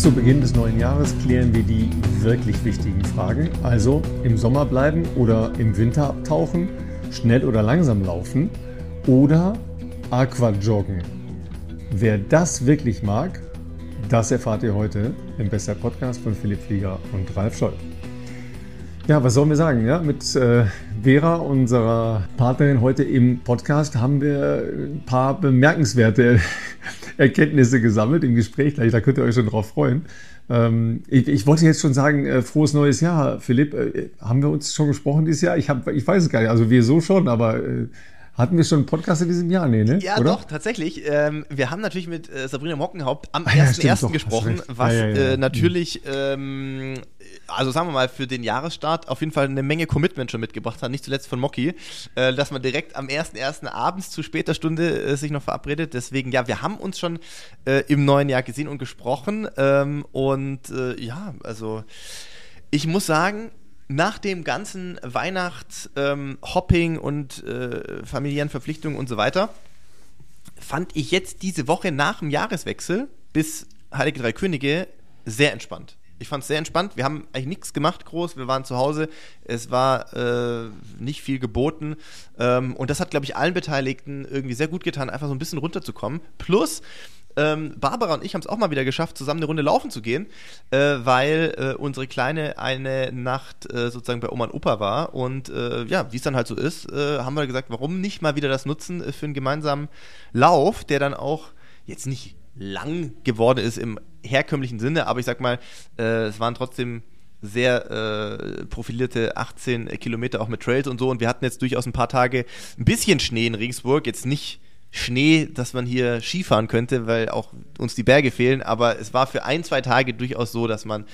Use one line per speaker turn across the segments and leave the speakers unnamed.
zu Beginn des neuen Jahres klären wir die wirklich wichtigen Fragen. Also im Sommer bleiben oder im Winter abtauchen, schnell oder langsam laufen oder Aquajoggen. Wer das wirklich mag, das erfahrt ihr heute im Bester Podcast von Philipp Flieger und Ralf Scholl. Ja, was sollen wir sagen? Ja, mit Vera, unserer Partnerin heute im Podcast, haben wir ein paar bemerkenswerte Erkenntnisse gesammelt im Gespräch. Da könnt ihr euch schon drauf freuen. Ich wollte jetzt schon sagen, frohes neues Jahr, Philipp. Haben wir uns schon gesprochen dieses Jahr? Ich weiß es gar nicht. Also wir so schon, aber hatten wir schon einen Podcast in diesem Jahr? Nee, ne?
Ja, oder? Doch, tatsächlich. Wir haben natürlich mit Sabrina Mockenhaupt am 1.1. gesprochen, was natürlich, also sagen wir mal, für den Jahresstart auf jeden Fall eine Menge Commitment schon mitgebracht hat, nicht zuletzt von Mocki, dass man direkt am 1.1. abends zu später Stunde sich noch verabredet. Deswegen, ja, wir haben uns schon im neuen Jahr gesehen und gesprochen. Also ich muss sagen, nach dem ganzen Hopping und familiären Verpflichtungen und so weiter, fand ich jetzt diese Woche nach dem Jahreswechsel bis Heilige Drei Könige sehr entspannt. Ich fand es sehr entspannt. Wir haben eigentlich nichts gemacht groß. Wir waren zu Hause. Es war nicht viel geboten. Und das hat, glaube ich, allen Beteiligten irgendwie sehr gut getan, einfach so ein bisschen runterzukommen. Plus Barbara und ich haben es auch mal wieder geschafft, zusammen eine Runde laufen zu gehen, weil unsere Kleine eine Nacht sozusagen bei Oma und Opa war und wie es dann halt so ist, haben wir gesagt, warum nicht mal wieder das nutzen für einen gemeinsamen Lauf, der dann auch jetzt nicht lang geworden ist im herkömmlichen Sinne, aber ich sag mal, es waren trotzdem sehr profilierte 18 Kilometer auch mit Trails und so und wir hatten jetzt durchaus ein paar Tage ein bisschen Schnee in Regensburg, jetzt nicht Schnee, dass man hier Skifahren könnte, weil auch uns die Berge fehlen, aber es war für 1-2 Tage durchaus so, dass man,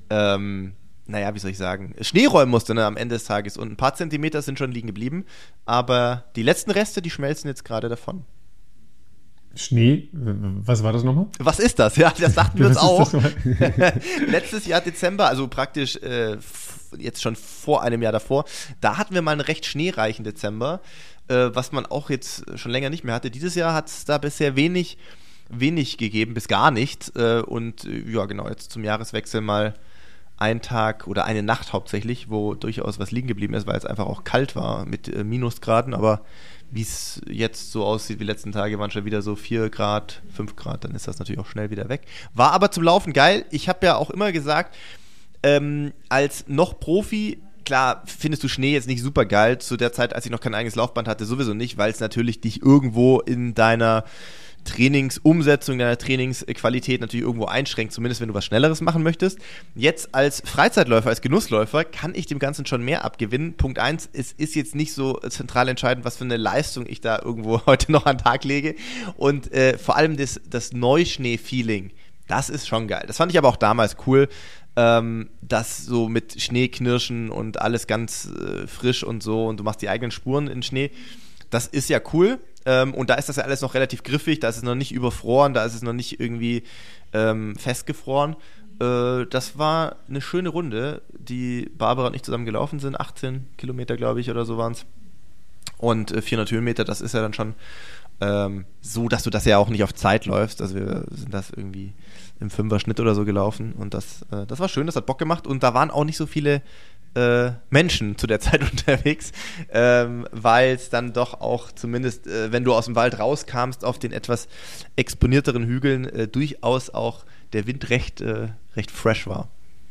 Schnee räumen musste, ne, am Ende des Tages und ein paar Zentimeter sind schon liegen geblieben, aber die letzten Reste, die schmelzen jetzt gerade davon.
Schnee, was war das nochmal?
Was ist das? Ja, das dachten wir uns auch. Letztes Jahr Dezember, also praktisch jetzt schon vor einem Jahr davor, da hatten wir mal einen recht schneereichen Dezember, was man auch jetzt schon länger nicht mehr hatte. Dieses Jahr hat es da bisher wenig gegeben, bis gar nicht. Jetzt zum Jahreswechsel mal ein Tag oder eine Nacht hauptsächlich, wo durchaus was liegen geblieben ist, weil es einfach auch kalt war mit Minusgraden, aber wie es jetzt so aussieht, die letzten Tage waren schon wieder so 4 Grad, 5 Grad, dann ist das natürlich auch schnell wieder weg. War aber zum Laufen geil. Ich habe ja auch immer gesagt, als noch Profi, klar, findest du Schnee jetzt nicht super geil, zu der Zeit, als ich noch kein eigenes Laufband hatte, sowieso nicht, weil es natürlich dich irgendwo in deiner Trainingsumsetzung, deiner Trainingsqualität natürlich irgendwo einschränkt, zumindest wenn du was Schnelleres machen möchtest. Jetzt als Freizeitläufer, als Genussläufer kann ich dem Ganzen schon mehr abgewinnen. Punkt 1, es ist jetzt nicht so zentral entscheidend, was für eine Leistung ich da irgendwo heute noch an den Tag lege und vor allem das Neuschnee-Feeling, das ist schon geil. Das fand ich aber auch damals cool, das so mit Schneeknirschen und alles ganz frisch und so und du machst die eigenen Spuren in Schnee, das ist ja cool und da ist das ja alles noch relativ griffig, da ist es noch nicht überfroren, da ist es noch nicht irgendwie festgefroren. Das war eine schöne Runde, die Barbara und ich zusammen gelaufen sind, 18 Kilometer glaube ich oder so waren es und 400 Höhenmeter, das ist ja dann schon so, dass du das ja auch nicht auf Zeit läufst, also wir sind das irgendwie im 5er-Schnitt oder so gelaufen und das war schön, das hat Bock gemacht und da waren auch nicht so viele Menschen zu der Zeit unterwegs, weil es dann doch auch zumindest, wenn du aus dem Wald rauskamst auf den etwas exponierteren Hügeln, durchaus auch der Wind recht fresh war.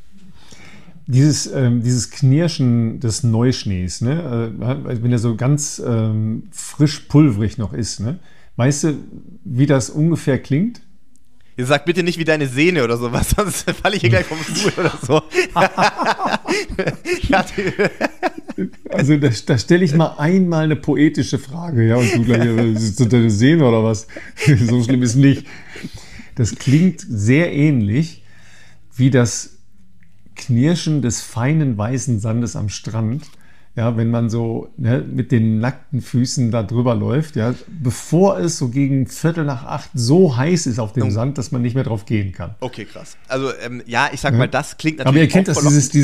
Dieses Knirschen des Neuschnees, ne? Wenn er so ganz frisch pulverig noch ist, ne? Weißt du, wie das ungefähr klingt?
Ihr sagt bitte nicht wie deine Sehne oder sowas, sonst falle ich hier gleich vom Stuhl oder so.
Also da stelle ich mal einmal eine poetische Frage, ja, und du gleich, sind deine Sehne oder was? So schlimm ist nicht. Das klingt sehr ähnlich wie das Knirschen des feinen weißen Sandes am Strand. Ja, wenn man so mit den nackten Füßen da drüber läuft, ja, bevor es so gegen 7:45 so heiß ist auf dem Sand, dass man nicht mehr drauf gehen kann.
Okay, krass. Also ich sag mal, das klingt natürlich.
Aber ihr kennt das,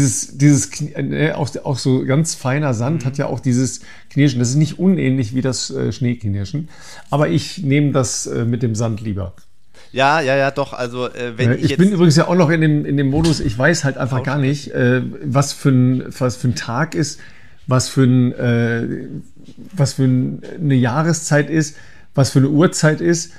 auch so ganz feiner Sand hat ja auch dieses Knirschen. Das ist nicht unähnlich wie das Schneeknirschen, aber ich nehme das mit dem Sand lieber.
Ja, doch. Also, wenn
ich bin übrigens ja auch noch in dem Modus, ich weiß halt einfach gar nicht, was für ein Tag ist, was für eine Jahreszeit ist, was für eine Uhrzeit ist,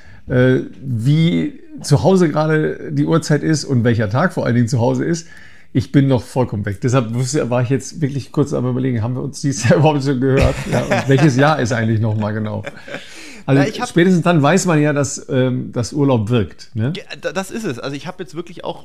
wie zu Hause gerade die Uhrzeit ist und welcher Tag vor allen Dingen zu Hause ist. Ich bin noch vollkommen weg. Deshalb war ich jetzt wirklich kurz am Überlegen, haben wir uns dieses Jahr überhaupt schon gehört? Ja, und welches Jahr ist eigentlich nochmal genau? Also spätestens dann weiß man ja, dass Urlaub wirkt. Ne?
Das ist es. Also ich habe jetzt wirklich auch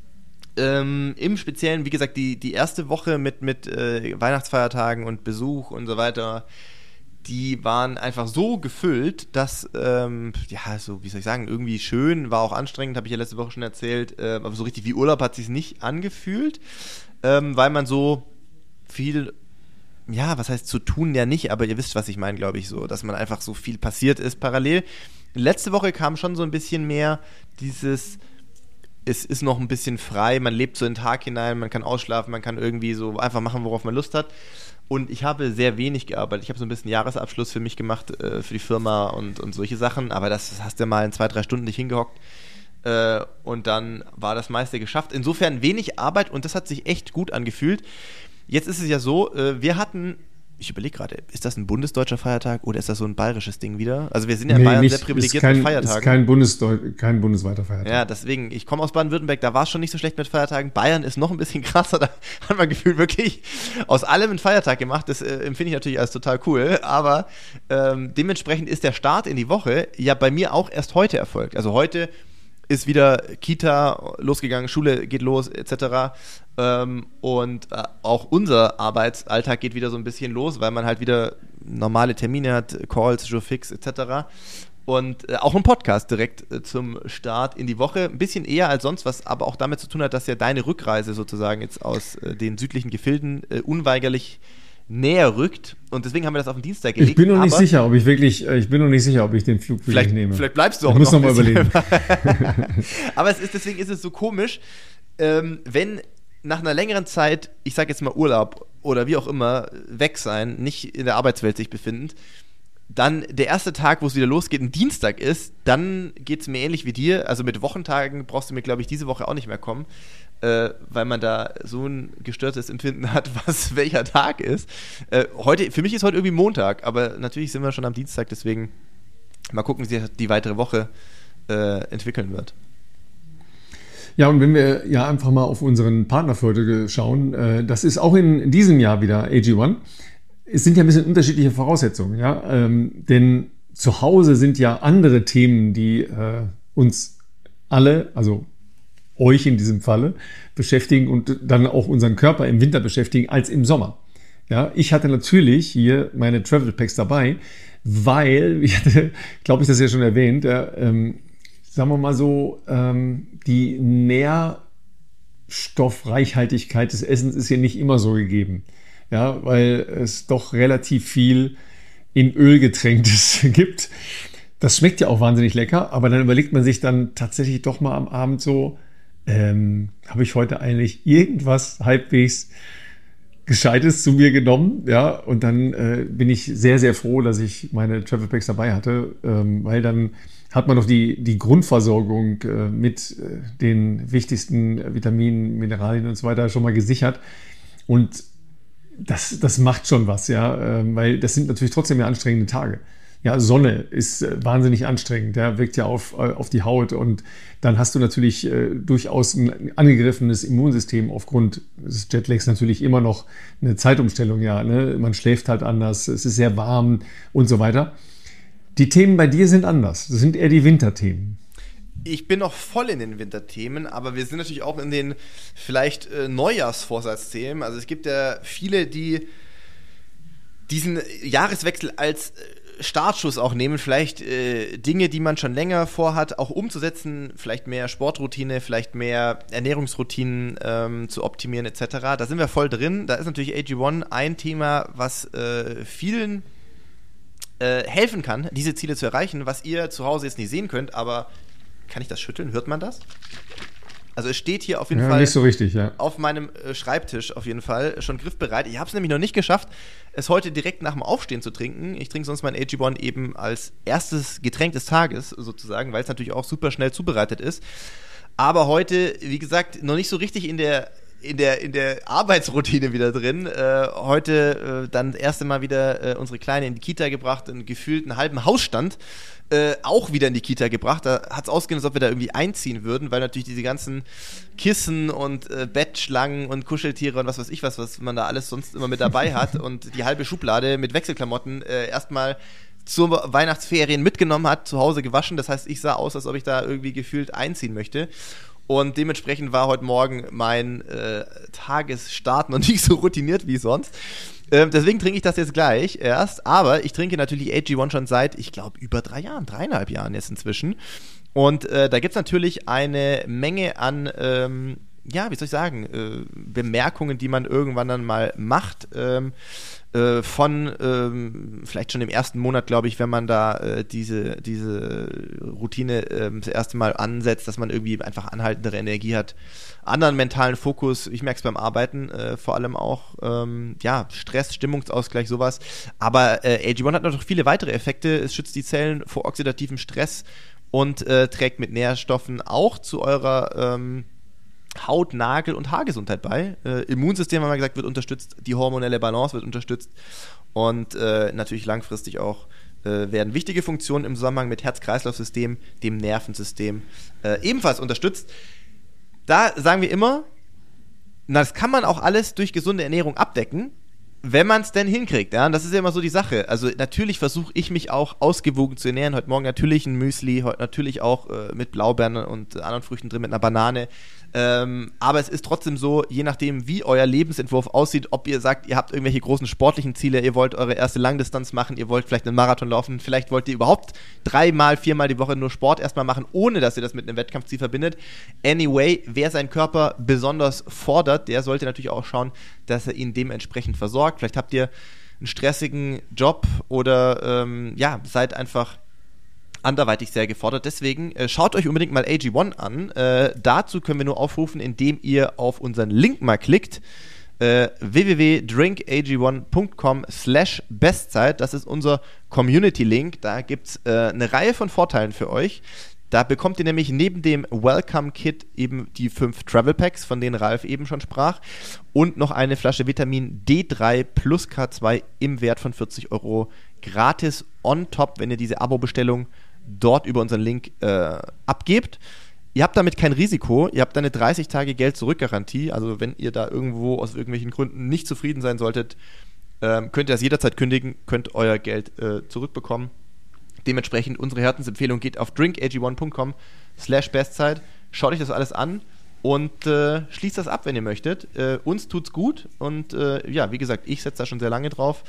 im Speziellen, wie gesagt, die erste Woche mit Weihnachtsfeiertagen und Besuch und so weiter, die waren einfach so gefüllt, dass, so, wie soll ich sagen, irgendwie schön, war auch anstrengend, habe ich ja letzte Woche schon erzählt, aber so richtig wie Urlaub hat es sich nicht angefühlt, weil man so viel, ja, was heißt zu tun ja nicht, aber ihr wisst, was ich meine, glaube ich, so, dass man einfach so viel passiert ist parallel. Letzte Woche kam schon so ein bisschen mehr dieses, es ist noch ein bisschen frei, man lebt so in den Tag hinein, man kann ausschlafen, man kann irgendwie so einfach machen, worauf man Lust hat. Und ich habe sehr wenig gearbeitet. Ich habe so ein bisschen Jahresabschluss für mich gemacht, für die Firma und solche Sachen. Aber das hast du mal in 2-3 Stunden nicht hingehockt. Und dann war das meiste geschafft. Insofern wenig Arbeit und das hat sich echt gut angefühlt. Jetzt ist es ja so, wir hatten, ich überlege gerade, ist das ein bundesdeutscher Feiertag oder ist das so ein bayerisches Ding wieder? Also wir sind ja in Bayern sehr privilegiert mit Feiertagen.
Ist kein bundesweiter Feiertag.
Ja, deswegen, ich komme aus Baden-Württemberg, da war es schon nicht so schlecht mit Feiertagen. Bayern ist noch ein bisschen krasser, da hat man gefühlt wirklich aus allem einen Feiertag gemacht. Das empfinde ich natürlich als total cool, aber dementsprechend ist der Start in die Woche ja bei mir auch erst heute erfolgt. Also heute ist wieder Kita losgegangen, Schule geht los, etc. Und auch unser Arbeitsalltag geht wieder so ein bisschen los, weil man halt wieder normale Termine hat, Calls, Jourfix, etc. Und auch ein Podcast direkt zum Start in die Woche. Ein bisschen eher als sonst, was aber auch damit zu tun hat, dass ja deine Rückreise sozusagen jetzt aus den südlichen Gefilden unweigerlich näher rückt und deswegen haben wir das auf den Dienstag gelegt.
Ich bin noch nicht sicher, ob ich den Flug wirklich nehme.
Vielleicht bleibst du auch
noch. Ich muss noch mal überlegen.
Aber deswegen ist es so komisch, wenn nach einer längeren Zeit, ich sage jetzt mal Urlaub oder wie auch immer, weg sein, nicht in der Arbeitswelt sich befindend, dann der erste Tag, wo es wieder losgeht, ein Dienstag ist, dann geht es mir ähnlich wie dir. Also mit Wochentagen brauchst du mir, glaube ich, diese Woche auch nicht mehr kommen, weil man da so ein gestörtes Empfinden hat, was welcher Tag ist. Für mich ist heute irgendwie Montag, aber natürlich sind wir schon am Dienstag, deswegen mal gucken, wie sich die weitere Woche entwickeln wird.
Ja, und wenn wir ja einfach mal auf unseren Partner für heute schauen, das ist auch in diesem Jahr wieder AG1. Es sind ja ein bisschen unterschiedliche Voraussetzungen, ja, denn zu Hause sind ja andere Themen, die uns alle, also euch in diesem Falle, beschäftigen und dann auch unseren Körper im Winter beschäftigen, als im Sommer. Ja, ich hatte natürlich hier meine Travel Packs dabei, weil, ich hatte, glaube ich, das ja schon erwähnt, sagen wir mal so, die Nährstoffreichhaltigkeit des Essens ist hier nicht immer so gegeben. Ja, weil es doch relativ viel in Öl getränktes gibt. Das schmeckt ja auch wahnsinnig lecker, aber dann überlegt man sich dann tatsächlich doch mal am Abend so, habe ich heute eigentlich irgendwas halbwegs Gescheites zu mir genommen? Ja, und dann bin ich sehr, sehr froh, dass ich meine Travel Packs dabei hatte, weil dann hat man doch die Grundversorgung mit den wichtigsten Vitaminen, Mineralien und so weiter schon mal gesichert. Und das macht schon was, ja, weil das sind natürlich trotzdem ja anstrengende Tage. Ja, Sonne ist wahnsinnig anstrengend, ja, wirkt ja auf die Haut und dann hast du natürlich durchaus ein angegriffenes Immunsystem aufgrund des Jetlags natürlich immer noch eine Zeitumstellung, ja, ne? Man schläft halt anders, es ist sehr warm und so weiter. Die Themen bei dir sind anders, das sind eher die Winterthemen.
Ich bin noch voll in den Winterthemen, aber wir sind natürlich auch in den vielleicht Neujahrsvorsatzthemen. Also es gibt ja viele, die diesen Jahreswechsel als Startschuss auch nehmen, vielleicht Dinge, die man schon länger vorhat, auch umzusetzen, vielleicht mehr Sportroutine, vielleicht mehr Ernährungsroutinen zu optimieren etc. Da sind wir voll drin. Da ist natürlich AG1 ein Thema, was vielen helfen kann, diese Ziele zu erreichen, was ihr zu Hause jetzt nicht sehen könnt, aber kann ich das schütteln? Hört man das? Also es steht hier auf jeden Fall
nicht so richtig, ja.
auf meinem Schreibtisch auf jeden Fall schon griffbereit. Ich habe es nämlich noch nicht geschafft, es heute direkt nach dem Aufstehen zu trinken. Ich trinke sonst mein AG1 eben als erstes Getränk des Tages sozusagen, weil es natürlich auch super schnell zubereitet ist. Aber heute, wie gesagt, noch nicht so richtig in der Arbeitsroutine wieder drin. Heute dann das erste Mal wieder unsere Kleine in die Kita gebracht, einen gefühlten halben Hausstand auch wieder in die Kita gebracht. Da hat es ausgesehen, als ob wir da irgendwie einziehen würden, weil natürlich diese ganzen Kissen und Bettschlangen und Kuscheltiere und was weiß ich was man da alles sonst immer mit dabei hat und die halbe Schublade mit Wechselklamotten erstmal zur Weihnachtsferien mitgenommen hat, zu Hause gewaschen. Das heißt, ich sah aus, als ob ich da irgendwie gefühlt einziehen möchte. Und dementsprechend war heute Morgen mein Tagesstart noch nicht so routiniert wie sonst. Deswegen trinke ich das jetzt gleich erst. Aber ich trinke natürlich AG1 schon seit, ich glaube, über 3,5 Jahren jetzt inzwischen. Und da gibt es natürlich eine Menge an, wie soll ich sagen, Bemerkungen, die man irgendwann dann mal macht. Von vielleicht schon im ersten Monat, glaube ich, wenn man da diese Routine das erste Mal ansetzt, dass man irgendwie einfach anhaltendere Energie hat, anderen mentalen Fokus, ich merke es beim Arbeiten vor allem auch, Stress, Stimmungsausgleich, sowas, aber AG1 hat noch viele weitere Effekte, es schützt die Zellen vor oxidativem Stress und trägt mit Nährstoffen auch zu eurer Haut-, Nagel- und Haargesundheit bei. Immunsystem, haben wir gesagt, wird unterstützt, die hormonelle Balance wird unterstützt und natürlich langfristig auch werden wichtige Funktionen im Zusammenhang mit Herz-Kreislauf-System, dem Nervensystem ebenfalls unterstützt. Da sagen wir immer, das kann man auch alles durch gesunde Ernährung abdecken, wenn man es denn hinkriegt, ja, und das ist ja immer so die Sache. Also natürlich versuche ich mich auch ausgewogen zu ernähren. Heute Morgen natürlich ein Müsli, heute natürlich auch mit Blaubeeren und anderen Früchten drin, mit einer Banane. Aber es ist trotzdem so, je nachdem, wie euer Lebensentwurf aussieht, ob ihr sagt, ihr habt irgendwelche großen sportlichen Ziele, ihr wollt eure erste Langdistanz machen, ihr wollt vielleicht einen Marathon laufen, vielleicht wollt ihr überhaupt 3-mal, 4-mal die Woche nur Sport erstmal machen, ohne dass ihr das mit einem Wettkampfziel verbindet. Anyway, wer seinen Körper besonders fordert, der sollte natürlich auch schauen, dass er ihn dementsprechend versorgt. Vielleicht habt ihr einen stressigen Job oder seid einfach anderweitig sehr gefordert. Deswegen schaut euch unbedingt mal AG1 an. Dazu können wir nur aufrufen, indem ihr auf unseren Link mal klickt. www.drinkag1.com/Bestzeit. Das ist unser Community-Link. Da gibt es eine Reihe von Vorteilen für euch. Da bekommt ihr nämlich neben dem Welcome-Kit eben die 5 Travel Packs, von denen Ralf eben schon sprach, und noch eine Flasche Vitamin D3 plus K2 im Wert von 40 € gratis on top, wenn ihr diese Abo-Bestellung dort über unseren Link abgebt. Ihr habt damit kein Risiko, ihr habt eine 30 Tage Geld-Zurück-Garantie, also wenn ihr da irgendwo aus irgendwelchen Gründen nicht zufrieden sein solltet, könnt ihr das jederzeit kündigen, könnt euer Geld zurückbekommen. Dementsprechend unsere Herzensempfehlung geht auf drinkag1.com/Bestzeit. Schaut euch das alles an und schließt das ab, wenn ihr möchtet. Uns tut's gut und wie gesagt, ich setze da schon sehr lange drauf.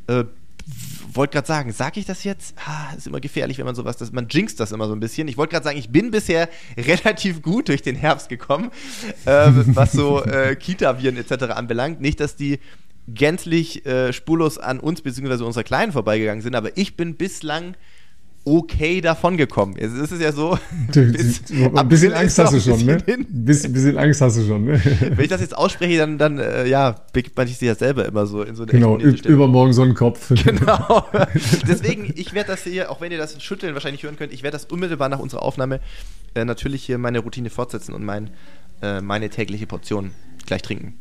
Wollte gerade sagen, sage ich das jetzt? Ist immer gefährlich, wenn man sowas, man jinxt das immer so ein bisschen. Ich wollte gerade sagen, ich bin bisher relativ gut durch den Herbst gekommen, was so Kita-Viren etc. anbelangt. Nicht, dass die gänzlich spurlos an uns bzw. unserer Kleinen vorbeigegangen sind, aber ich bin bislang okay davon gekommen. Es ist ja so.
Ein bisschen Angst hast du schon, ne? Bisschen Angst hast du schon, ne?
Wenn ich das jetzt ausspreche, dann begibt man sich ja selber immer so in so eine
Genau, übermorgen Sonnenkopf.
Genau. Deswegen, ich werde das hier, auch wenn ihr das Schütteln wahrscheinlich hören könnt, ich werde das unmittelbar nach unserer Aufnahme natürlich hier meine Routine fortsetzen und meine tägliche Portion gleich trinken.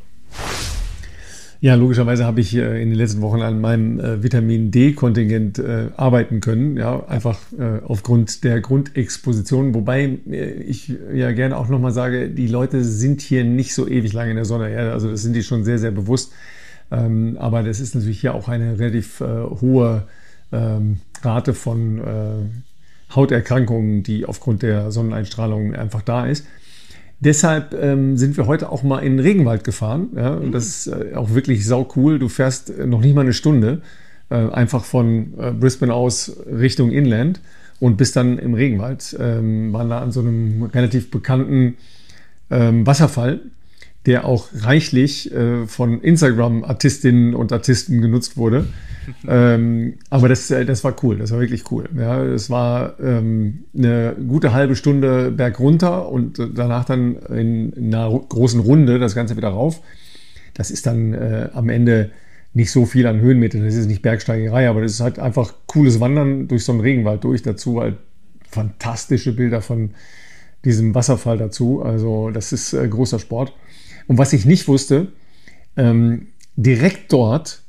Ja, logischerweise habe ich in den letzten Wochen an meinem Vitamin D-Kontingent arbeiten können, ja, einfach aufgrund der Grundexposition, wobei ich ja gerne auch nochmal sage, die Leute sind hier nicht so ewig lange in der Sonne, ja, also das sind die schon sehr, sehr bewusst, aber das ist natürlich hier auch eine relativ hohe Rate von Hauterkrankungen, die aufgrund der Sonneneinstrahlung einfach da ist. Deshalb sind wir heute auch mal in den Regenwald gefahren. Ja? Und das ist auch wirklich sau cool. Du fährst noch nicht mal eine Stunde, einfach von Brisbane aus Richtung Inland und bist dann im Regenwald. Waren da an so einem relativ bekannten Wasserfall, der auch reichlich von Instagram-Artistinnen und Artisten genutzt wurde. Aber das war cool, das war wirklich cool. Ja, es war eine gute halbe Stunde berg runter und danach dann in einer großen Runde das Ganze wieder rauf. Das ist dann am Ende nicht so viel an Höhenmetern, das ist nicht Bergsteigerei, aber das ist halt einfach cooles Wandern durch so einen Regenwald durch, dazu halt fantastische Bilder von diesem Wasserfall dazu, also das ist großer Sport. Und was ich nicht wusste, direkt dort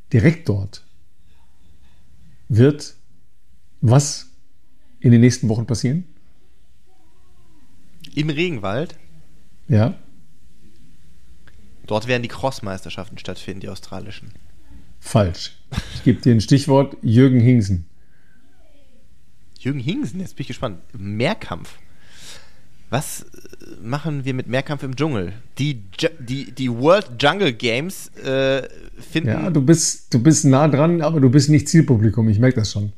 wird was in den nächsten Wochen passieren?
Im Regenwald?
Ja.
Dort werden die Cross-Meisterschaften stattfinden, die australischen.
Falsch. Ich gebe dir ein Stichwort: Jürgen Hingsen.
Jürgen Hingsen, jetzt bin ich gespannt. Mehrkampf. Was machen wir mit Mehrkampf im Dschungel? Die World Jungle Games finden...
Ja, du bist nah dran, aber du bist nicht Zielpublikum. Ich merke das schon.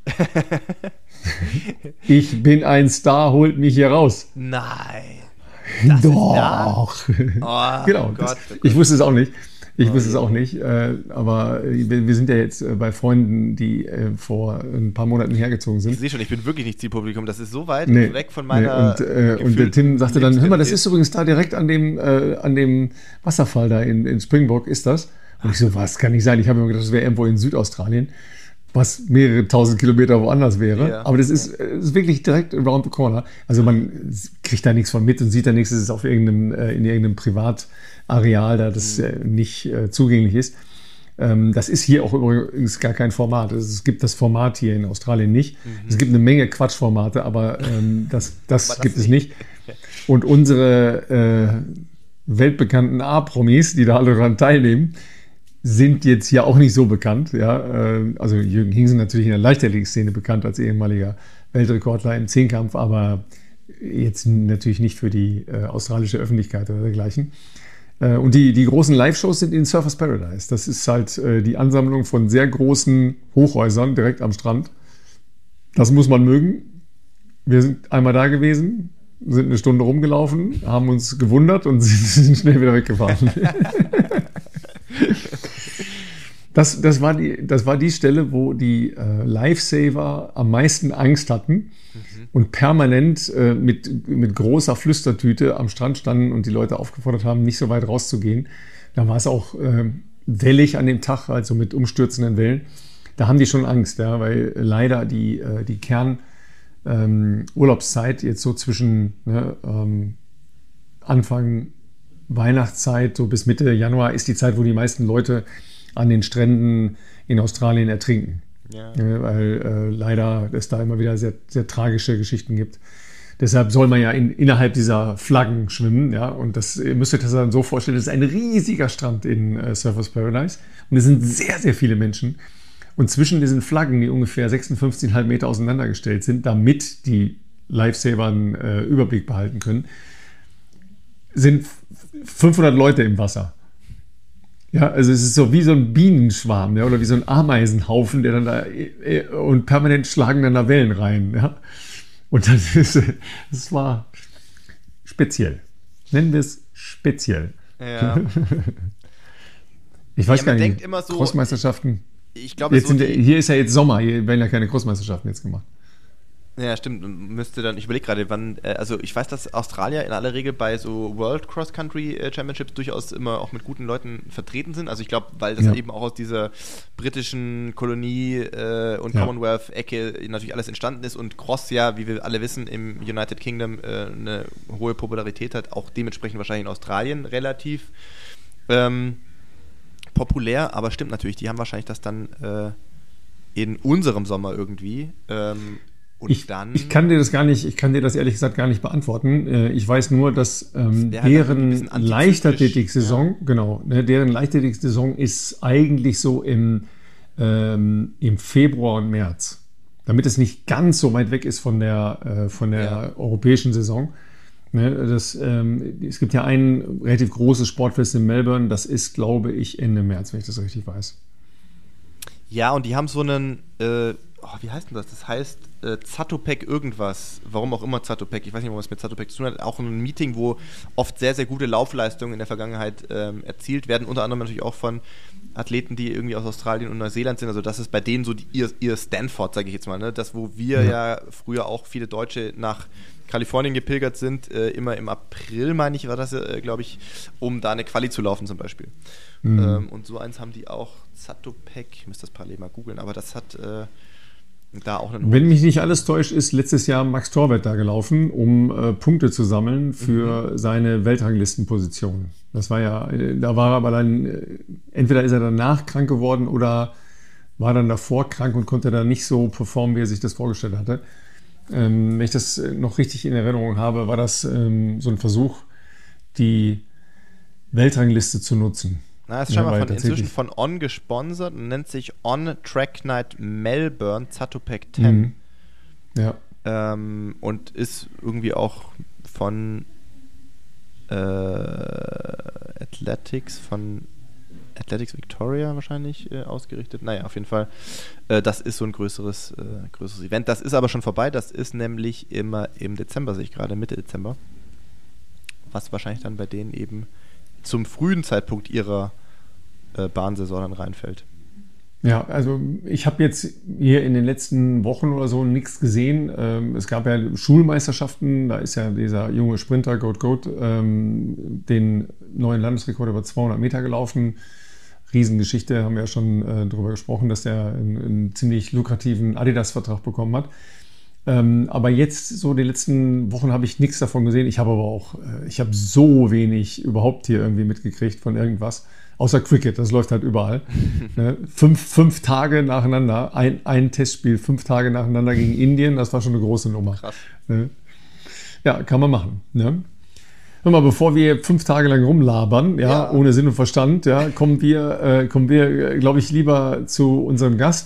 Ich bin ein Star, holt mich hier raus.
Nein.
Doch.
Oh,
genau.
Gott.
Ich wusste es auch nicht. Aber wir sind ja jetzt bei Freunden, die vor ein paar Monaten hergezogen sind.
Ich sehe schon, ich bin wirklich nicht Zielpublikum. Das ist so weit weg von meiner...
Und der Tim sagte dann, hör mal, das ist übrigens da direkt an dem Wasserfall da in Springbok, ist das? Und ich so, was kann nicht sein? Ich habe mir gedacht, das wäre irgendwo in Südaustralien, was mehrere tausend Kilometer woanders wäre. Ja. Aber das ist wirklich direkt around the corner. Also man kriegt da nichts von mit und sieht da nichts. Es ist auf in irgendeinem Privatareal, da das nicht zugänglich ist. Das ist hier auch übrigens gar kein Format. Es gibt das Format hier in Australien nicht. Es gibt eine Menge Quatschformate, aber das gibt es nicht. Und unsere weltbekannten A-Promis, die da alle daran teilnehmen, sind jetzt hier auch nicht so bekannt. Ja? Also Jürgen Hingsen natürlich in der Leichtathletik-Szene bekannt als ehemaliger Weltrekordler im Zehnkampf, aber jetzt natürlich nicht für die australische Öffentlichkeit oder dergleichen. Und die großen Live-Shows sind in Surfers Paradise. Das ist halt die Ansammlung von sehr großen Hochhäusern direkt am Strand. Das muss man mögen. Wir sind einmal da gewesen, sind eine Stunde rumgelaufen, haben uns gewundert und sind schnell wieder weggefahren. Das war die Stelle, wo die Lifesaver am meisten Angst hatten und permanent mit großer Flüstertüte am Strand standen und die Leute aufgefordert haben, nicht so weit rauszugehen. Da war es auch wellig an dem Tag, also mit umstürzenden Wellen. Da haben die schon Angst, ja, weil leider die Urlaubszeit jetzt so zwischen Anfang Weihnachtszeit, so bis Mitte Januar, ist die Zeit, wo die meisten Leute an den Stränden in Australien ertrinken. Ja. Weil leider es da immer wieder sehr, sehr tragische Geschichten gibt. Deshalb soll man ja innerhalb dieser Flaggen schwimmen. Ja? Und ihr müsst euch das dann so vorstellen, das ist ein riesiger Strand in Surfers Paradise. Und es sind sehr, sehr viele Menschen. Und zwischen diesen Flaggen, die ungefähr 56,5 Meter auseinandergestellt sind, damit die Lifesaver einen Überblick behalten können, sind 500 Leute im Wasser. Ja, also es ist so wie so ein Bienenschwarm, ja, oder wie so ein Ameisenhaufen, der dann da und permanent schlagen dann da Wellen rein. Ja. Und das war speziell. Nennen wir es speziell.
Ja.
Ich weiß gar nicht,
denkt immer so,
Crossmeisterschaften.
Ich glaube,
hier ist ja jetzt Sommer, hier werden ja keine Crossmeisterschaften jetzt gemacht.
Ja, stimmt. Müsste dann, ich überlege gerade, wann, also ich weiß, dass Australier in aller Regel bei so World Cross Country Championships durchaus immer auch mit guten Leuten vertreten sind. Also ich glaube, weil das eben auch aus dieser britischen Kolonie und Commonwealth-Ecke natürlich alles entstanden ist und Cross ja, wie wir alle wissen, im United Kingdom eine hohe Popularität hat, auch dementsprechend wahrscheinlich in Australien relativ populär, aber stimmt natürlich, die haben wahrscheinlich das dann in unserem Sommer irgendwie. Ich
kann dir das ehrlich gesagt gar nicht beantworten. Ich weiß nur, dass deren Leichtathletik-Saison, deren Leichtathletik-Saison ist eigentlich so im Februar und März. Damit es nicht ganz so weit weg ist von der europäischen Saison. Es gibt ja ein relativ großes Sportfest in Melbourne, das ist, glaube ich, Ende März, wenn ich das richtig weiß.
Ja, und die haben so einen wie heißt denn das? Das heißt Zatopek irgendwas. Warum auch immer Zatopek. Ich weiß nicht, was mit Zatopek zu tun hat. Auch ein Meeting, wo oft sehr, sehr gute Laufleistungen in der Vergangenheit erzielt werden. Unter anderem natürlich auch von Athleten, die irgendwie aus Australien und Neuseeland sind. Also das ist bei denen so ihr Stanford, sage ich jetzt mal. Ne? Das, wo wir ja früher auch viele Deutsche nach Kalifornien gepilgert sind, immer im April, meine ich, war das, glaube ich, um da eine Quali zu laufen zum Beispiel. Und so eins haben die auch, Zatopek, ich müsste das parallel mal googeln, aber das hat da auch einen...
Wenn mich nicht alles täuscht, ist letztes Jahr Max Torwett da gelaufen, um Punkte zu sammeln für seine Weltranglistenposition. Das war ja, da war er aber dann, entweder ist er danach krank geworden oder war dann davor krank und konnte dann nicht so performen, wie er sich das vorgestellt hatte. Wenn ich das noch richtig in Erinnerung habe, war das so ein Versuch, die Weltrangliste zu nutzen.
Na, ist scheinbar inzwischen von On gesponsert und nennt sich On Track Night Melbourne Zatopek 10.
Ja.
Und ist irgendwie auch von Athletics Victoria wahrscheinlich ausgerichtet. Naja, auf jeden Fall, das ist so ein größeres Event. Das ist aber schon vorbei. Das ist nämlich immer im Dezember, sehe ich gerade, Mitte Dezember. Was wahrscheinlich dann bei denen eben zum frühen Zeitpunkt ihrer Bahnsaison dann reinfällt.
Ja, also ich habe jetzt hier in den letzten Wochen oder so nichts gesehen. Es gab ja Schulmeisterschaften, da ist ja dieser junge Sprinter Goat den neuen Landesrekord über 200 Meter gelaufen. Riesengeschichte, haben wir ja schon darüber gesprochen, dass der einen ziemlich lukrativen Adidas-Vertrag bekommen hat. Aber jetzt, so die letzten Wochen, habe ich nichts davon gesehen. Ich habe so wenig überhaupt hier irgendwie mitgekriegt von irgendwas. Außer Cricket, das läuft halt überall. Ne? Fünf Tage nacheinander, ein Testspiel, 5 Tage nacheinander gegen Indien, das war schon eine große Nummer.
Krass.
Ne? Ja, kann man machen. Ne? Hör mal, bevor wir 5 Tage lang rumlabern, ohne Sinn und Verstand, kommen wir, glaube ich, lieber zu unserem Gast,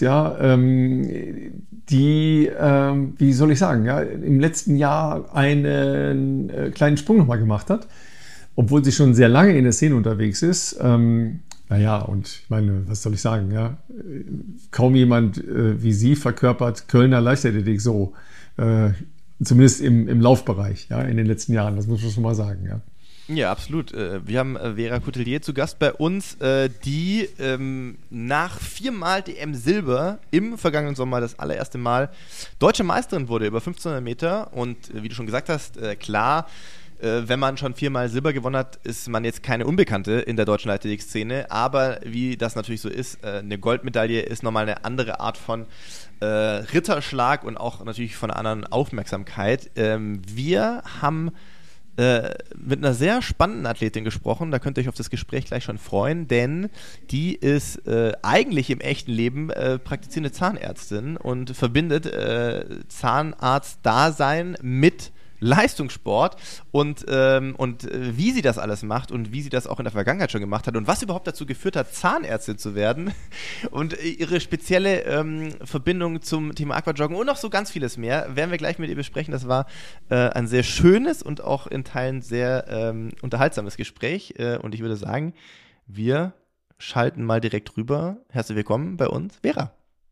die, wie soll ich sagen, im letzten Jahr einen kleinen Sprung nochmal gemacht hat, obwohl sie schon sehr lange in der Szene unterwegs ist. Und ich meine, was soll ich sagen, kaum jemand wie sie verkörpert Kölner Leichtathletik so, zumindest im Laufbereich, in den letzten Jahren, das muss man schon mal sagen,
Ja, absolut. Wir haben Vera Coutelier zu Gast bei uns, die nach 4-mal DM Silber im vergangenen Sommer das allererste Mal deutsche Meisterin wurde über 1500 Meter. Und wie du schon gesagt hast, klar, wenn man schon 4-mal Silber gewonnen hat, ist man jetzt keine Unbekannte in der deutschen Leichtathletik-Szene. Aber wie das natürlich so ist, eine Goldmedaille ist nochmal eine andere Art von Ritterschlag und auch natürlich von einer anderen Aufmerksamkeit. Wir haben mit einer sehr spannenden Athletin gesprochen, da könnt ihr euch auf das Gespräch gleich schon freuen, denn die ist eigentlich im echten Leben praktizierende Zahnärztin und verbindet Zahnarzt-Dasein mit Leistungssport und wie sie das alles macht und wie sie das auch in der Vergangenheit schon gemacht hat und was überhaupt dazu geführt hat, Zahnärztin zu werden und ihre spezielle Verbindung zum Thema Aquajoggen und noch so ganz vieles mehr, werden wir gleich mit ihr besprechen. Das war ein sehr schönes und auch in Teilen sehr unterhaltsames Gespräch und ich würde sagen, wir schalten mal direkt rüber. Herzlich willkommen bei uns, Vera.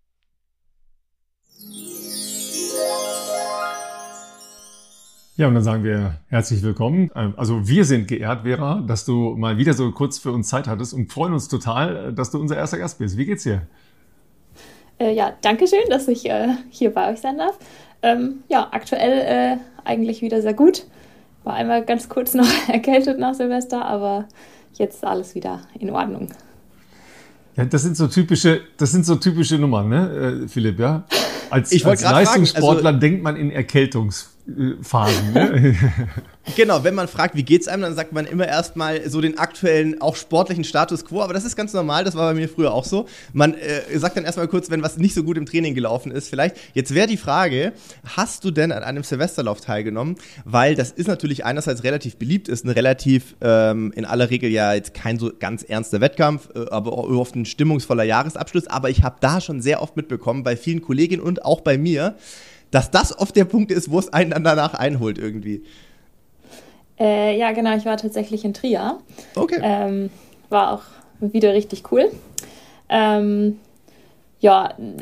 Ja, und dann sagen wir herzlich willkommen. Also wir sind geehrt, Vera, dass du mal wieder so kurz für uns Zeit hattest und freuen uns total, dass du unser erster Gast bist. Wie geht's dir?
Danke schön, dass ich hier bei euch sein darf. Aktuell eigentlich wieder sehr gut. War einmal ganz kurz noch erkältet nach Silvester, aber jetzt alles wieder in Ordnung.
Ja, das sind so typische Nummern, ne, Philipp, ja? Als Leistungssportler fragen, denkt man in Erkältungsphasen. Ne?
Genau, wenn man fragt, wie geht's einem, dann sagt man immer erstmal so den aktuellen, auch sportlichen Status quo, aber das ist ganz normal, das war bei mir früher auch so. Man sagt dann erstmal kurz, wenn was nicht so gut im Training gelaufen ist, vielleicht. Jetzt wäre die Frage, hast du denn an einem Silvesterlauf teilgenommen? Weil das ist natürlich einerseits relativ beliebt, ist ein relativ, in aller Regel ja jetzt kein so ganz ernster Wettkampf, aber auch oft ein stimmungsvoller Jahresabschluss, aber ich habe da schon sehr oft mitbekommen, bei vielen Kolleginnen und auch bei mir, dass das oft der Punkt ist, wo es einen dann danach einholt irgendwie.
Ja, genau, ich war tatsächlich in Trier.
Okay.
War auch wieder richtig cool.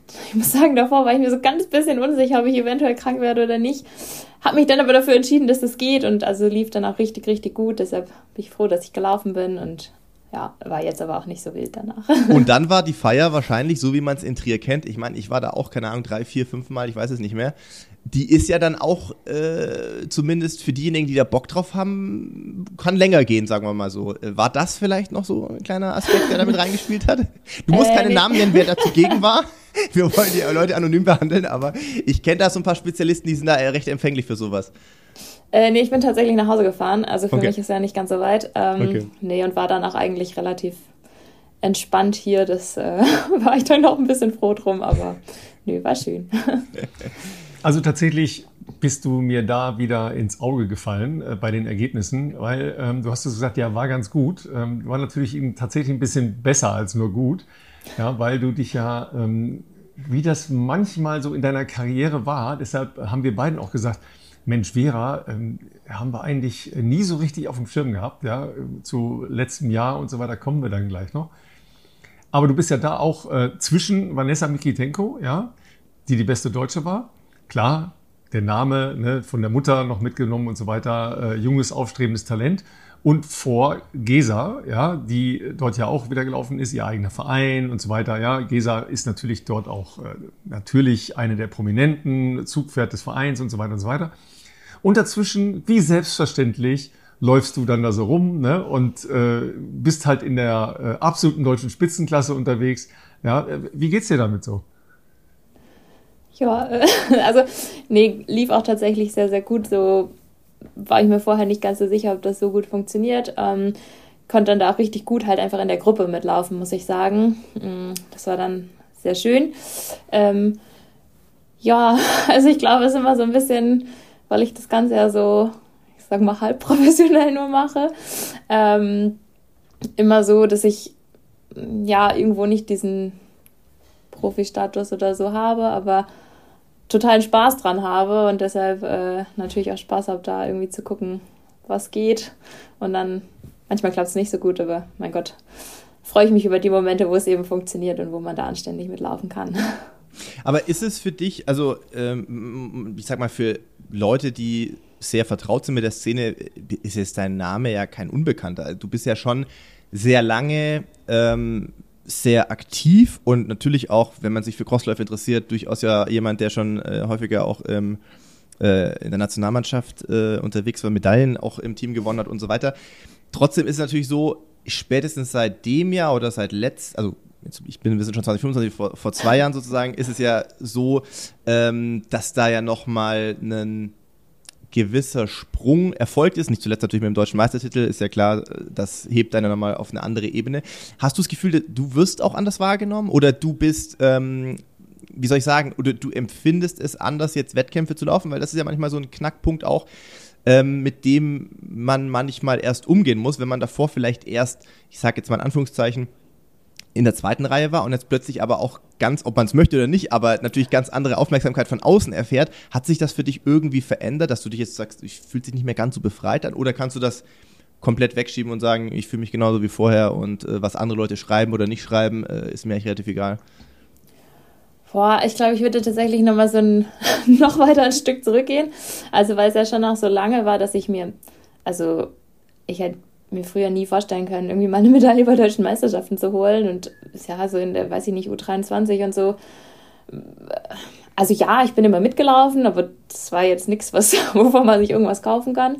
ich muss sagen, davor war ich mir so ganz bisschen unsicher, ob ich eventuell krank werde oder nicht. Habe mich dann aber dafür entschieden, dass das geht und also lief dann auch richtig, richtig gut. Deshalb bin ich froh, dass ich gelaufen bin und ja, war jetzt aber auch nicht so wild danach.
Und dann war die Feier wahrscheinlich so, wie man es in Trier kennt. Ich meine, ich war da auch, keine Ahnung, 3, 4, 5 Mal, ich weiß es nicht mehr. Die ist ja dann auch, zumindest für diejenigen, die da Bock drauf haben, kann länger gehen, sagen wir mal so. War das vielleicht noch so ein kleiner Aspekt, der damit reingespielt hat? Du musst keine Namen nennen, wer dazu gegen war. Wir wollen die Leute anonym behandeln, aber ich kenne da so ein paar Spezialisten, die sind da recht empfänglich für sowas.
Nee, ich bin tatsächlich nach Hause gefahren, also für
Okay.
mich ist ja nicht ganz so weit.
Okay.
Nee, und war dann auch eigentlich relativ entspannt hier. Das war ich dann noch ein bisschen froh drum, aber nö, war schön.
Also tatsächlich bist du mir da wieder ins Auge gefallen bei den Ergebnissen, weil du hast es gesagt, ja, war ganz gut. War natürlich eben tatsächlich ein bisschen besser als nur gut, ja, weil du dich ja, wie das manchmal so in deiner Karriere war, deshalb haben wir beiden auch gesagt, Mensch, Vera, haben wir eigentlich nie so richtig auf dem Schirm gehabt, ja, zu letztem Jahr und so weiter kommen wir dann gleich noch. Aber du bist ja da auch zwischen Vanessa Mikitenko, ja, die beste Deutsche war. Klar, der Name, ne, von der Mutter noch mitgenommen und so weiter, junges, aufstrebendes Talent. Und vor Gesa, ja, die dort ja auch wieder gelaufen ist, ihr eigener Verein und so weiter. Ja, Gesa ist natürlich dort auch natürlich eine der Prominenten, Zugpferd des Vereins und so weiter und so weiter. Und dazwischen, wie selbstverständlich, läufst du dann da so rum, ne, und bist halt in der absoluten deutschen Spitzenklasse unterwegs. Ja, wie geht's dir damit so?
Ja, also nee, lief auch tatsächlich sehr, sehr gut. So war ich mir vorher nicht ganz so sicher, ob das so gut funktioniert. Konnte dann da auch richtig gut halt einfach in der Gruppe mitlaufen, muss ich sagen. Das war dann sehr schön. Ja, also ich glaube, es ist immer so ein bisschen, weil ich das Ganze ja so, ich sag mal, halb professionell nur mache, immer so, dass ich ja irgendwo nicht diesen Profi-Status oder so habe, aber totalen Spaß dran habe und deshalb natürlich auch Spaß habe, da irgendwie zu gucken, was geht. Und dann, manchmal klappt es nicht so gut, aber mein Gott, freue ich mich über die Momente, wo es eben funktioniert und wo man da anständig mitlaufen kann.
Aber ist es für dich, also ich sag mal, für Leute, die sehr vertraut sind mit der Szene, ist jetzt dein Name ja kein Unbekannter. Du bist ja schon sehr lange sehr aktiv und natürlich auch, wenn man sich für Crossläufe interessiert, durchaus ja jemand, der schon häufiger auch in der Nationalmannschaft unterwegs war, Medaillen auch im Team gewonnen hat und so weiter. Trotzdem ist es natürlich so, spätestens seit dem Jahr oder seit wir sind schon 2025, vor 2 Jahren sozusagen, ist es ja so, dass da ja nochmal ein gewisser Sprung erfolgt ist, nicht zuletzt natürlich mit dem deutschen Meistertitel, ist ja klar, das hebt einen nochmal auf eine andere Ebene. Hast du das Gefühl, du wirst auch anders wahrgenommen oder du bist, wie soll ich sagen, oder du empfindest es anders, jetzt Wettkämpfe zu laufen, weil das ist ja manchmal so ein Knackpunkt auch, mit dem man manchmal erst umgehen muss, wenn man davor vielleicht erst, ich sage jetzt mal in Anführungszeichen, in der zweiten Reihe war und jetzt plötzlich aber auch ganz, ob man es möchte oder nicht, aber natürlich ganz andere Aufmerksamkeit von außen erfährt. Hat sich das für dich irgendwie verändert, dass du dich jetzt sagst, ich fühle dich nicht mehr ganz so befreit an oder kannst du das komplett wegschieben und sagen, ich fühle mich genauso wie vorher und was andere Leute schreiben oder nicht schreiben, ist mir eigentlich relativ egal?
Boah, ich glaube, ich würde tatsächlich nochmal noch weiter ein Stück zurückgehen. Also, weil es ja schon auch so lange war, dass ich hätte mir früher nie vorstellen können, irgendwie mal eine Medaille bei deutschen Meisterschaften zu holen und ja, so in der, weiß ich nicht, U23 und so. Also ja, ich bin immer mitgelaufen, aber das war jetzt nichts, wovon man sich irgendwas kaufen kann.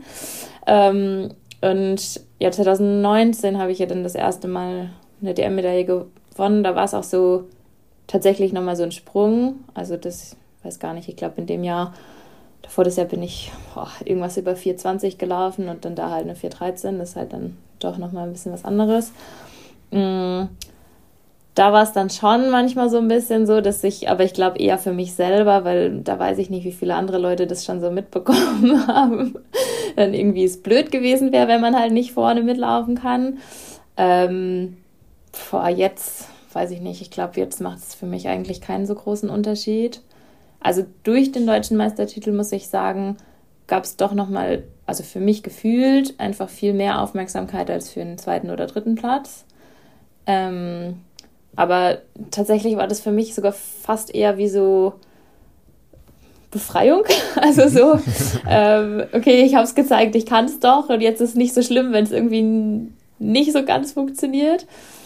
Und ja, 2019 habe ich ja dann das erste Mal eine DM-Medaille gewonnen. Da war es auch so tatsächlich nochmal so ein Sprung. Also das, weiß gar nicht, ich glaube in dem Jahr, davor das Jahr bin ich irgendwas über 4,20 gelaufen und dann da halt eine 4,13. Das ist halt dann doch nochmal ein bisschen was anderes. Da war es dann schon manchmal so ein bisschen so, aber ich glaube eher für mich selber, weil da weiß ich nicht, wie viele andere Leute das schon so mitbekommen haben, dann irgendwie es blöd gewesen wäre, wenn man halt nicht vorne mitlaufen kann. Jetzt weiß ich nicht, ich glaube, jetzt macht es für mich eigentlich keinen so großen Unterschied. Also durch den deutschen Meistertitel, muss ich sagen, gab es doch nochmal, also für mich gefühlt, einfach viel mehr Aufmerksamkeit als für einen 2. oder 3. Platz. Aber tatsächlich war das für mich sogar fast eher wie so Befreiung. Also so, okay, ich habe es gezeigt, ich kann es doch und jetzt ist es nicht so schlimm, wenn es irgendwie nicht so ganz funktioniert.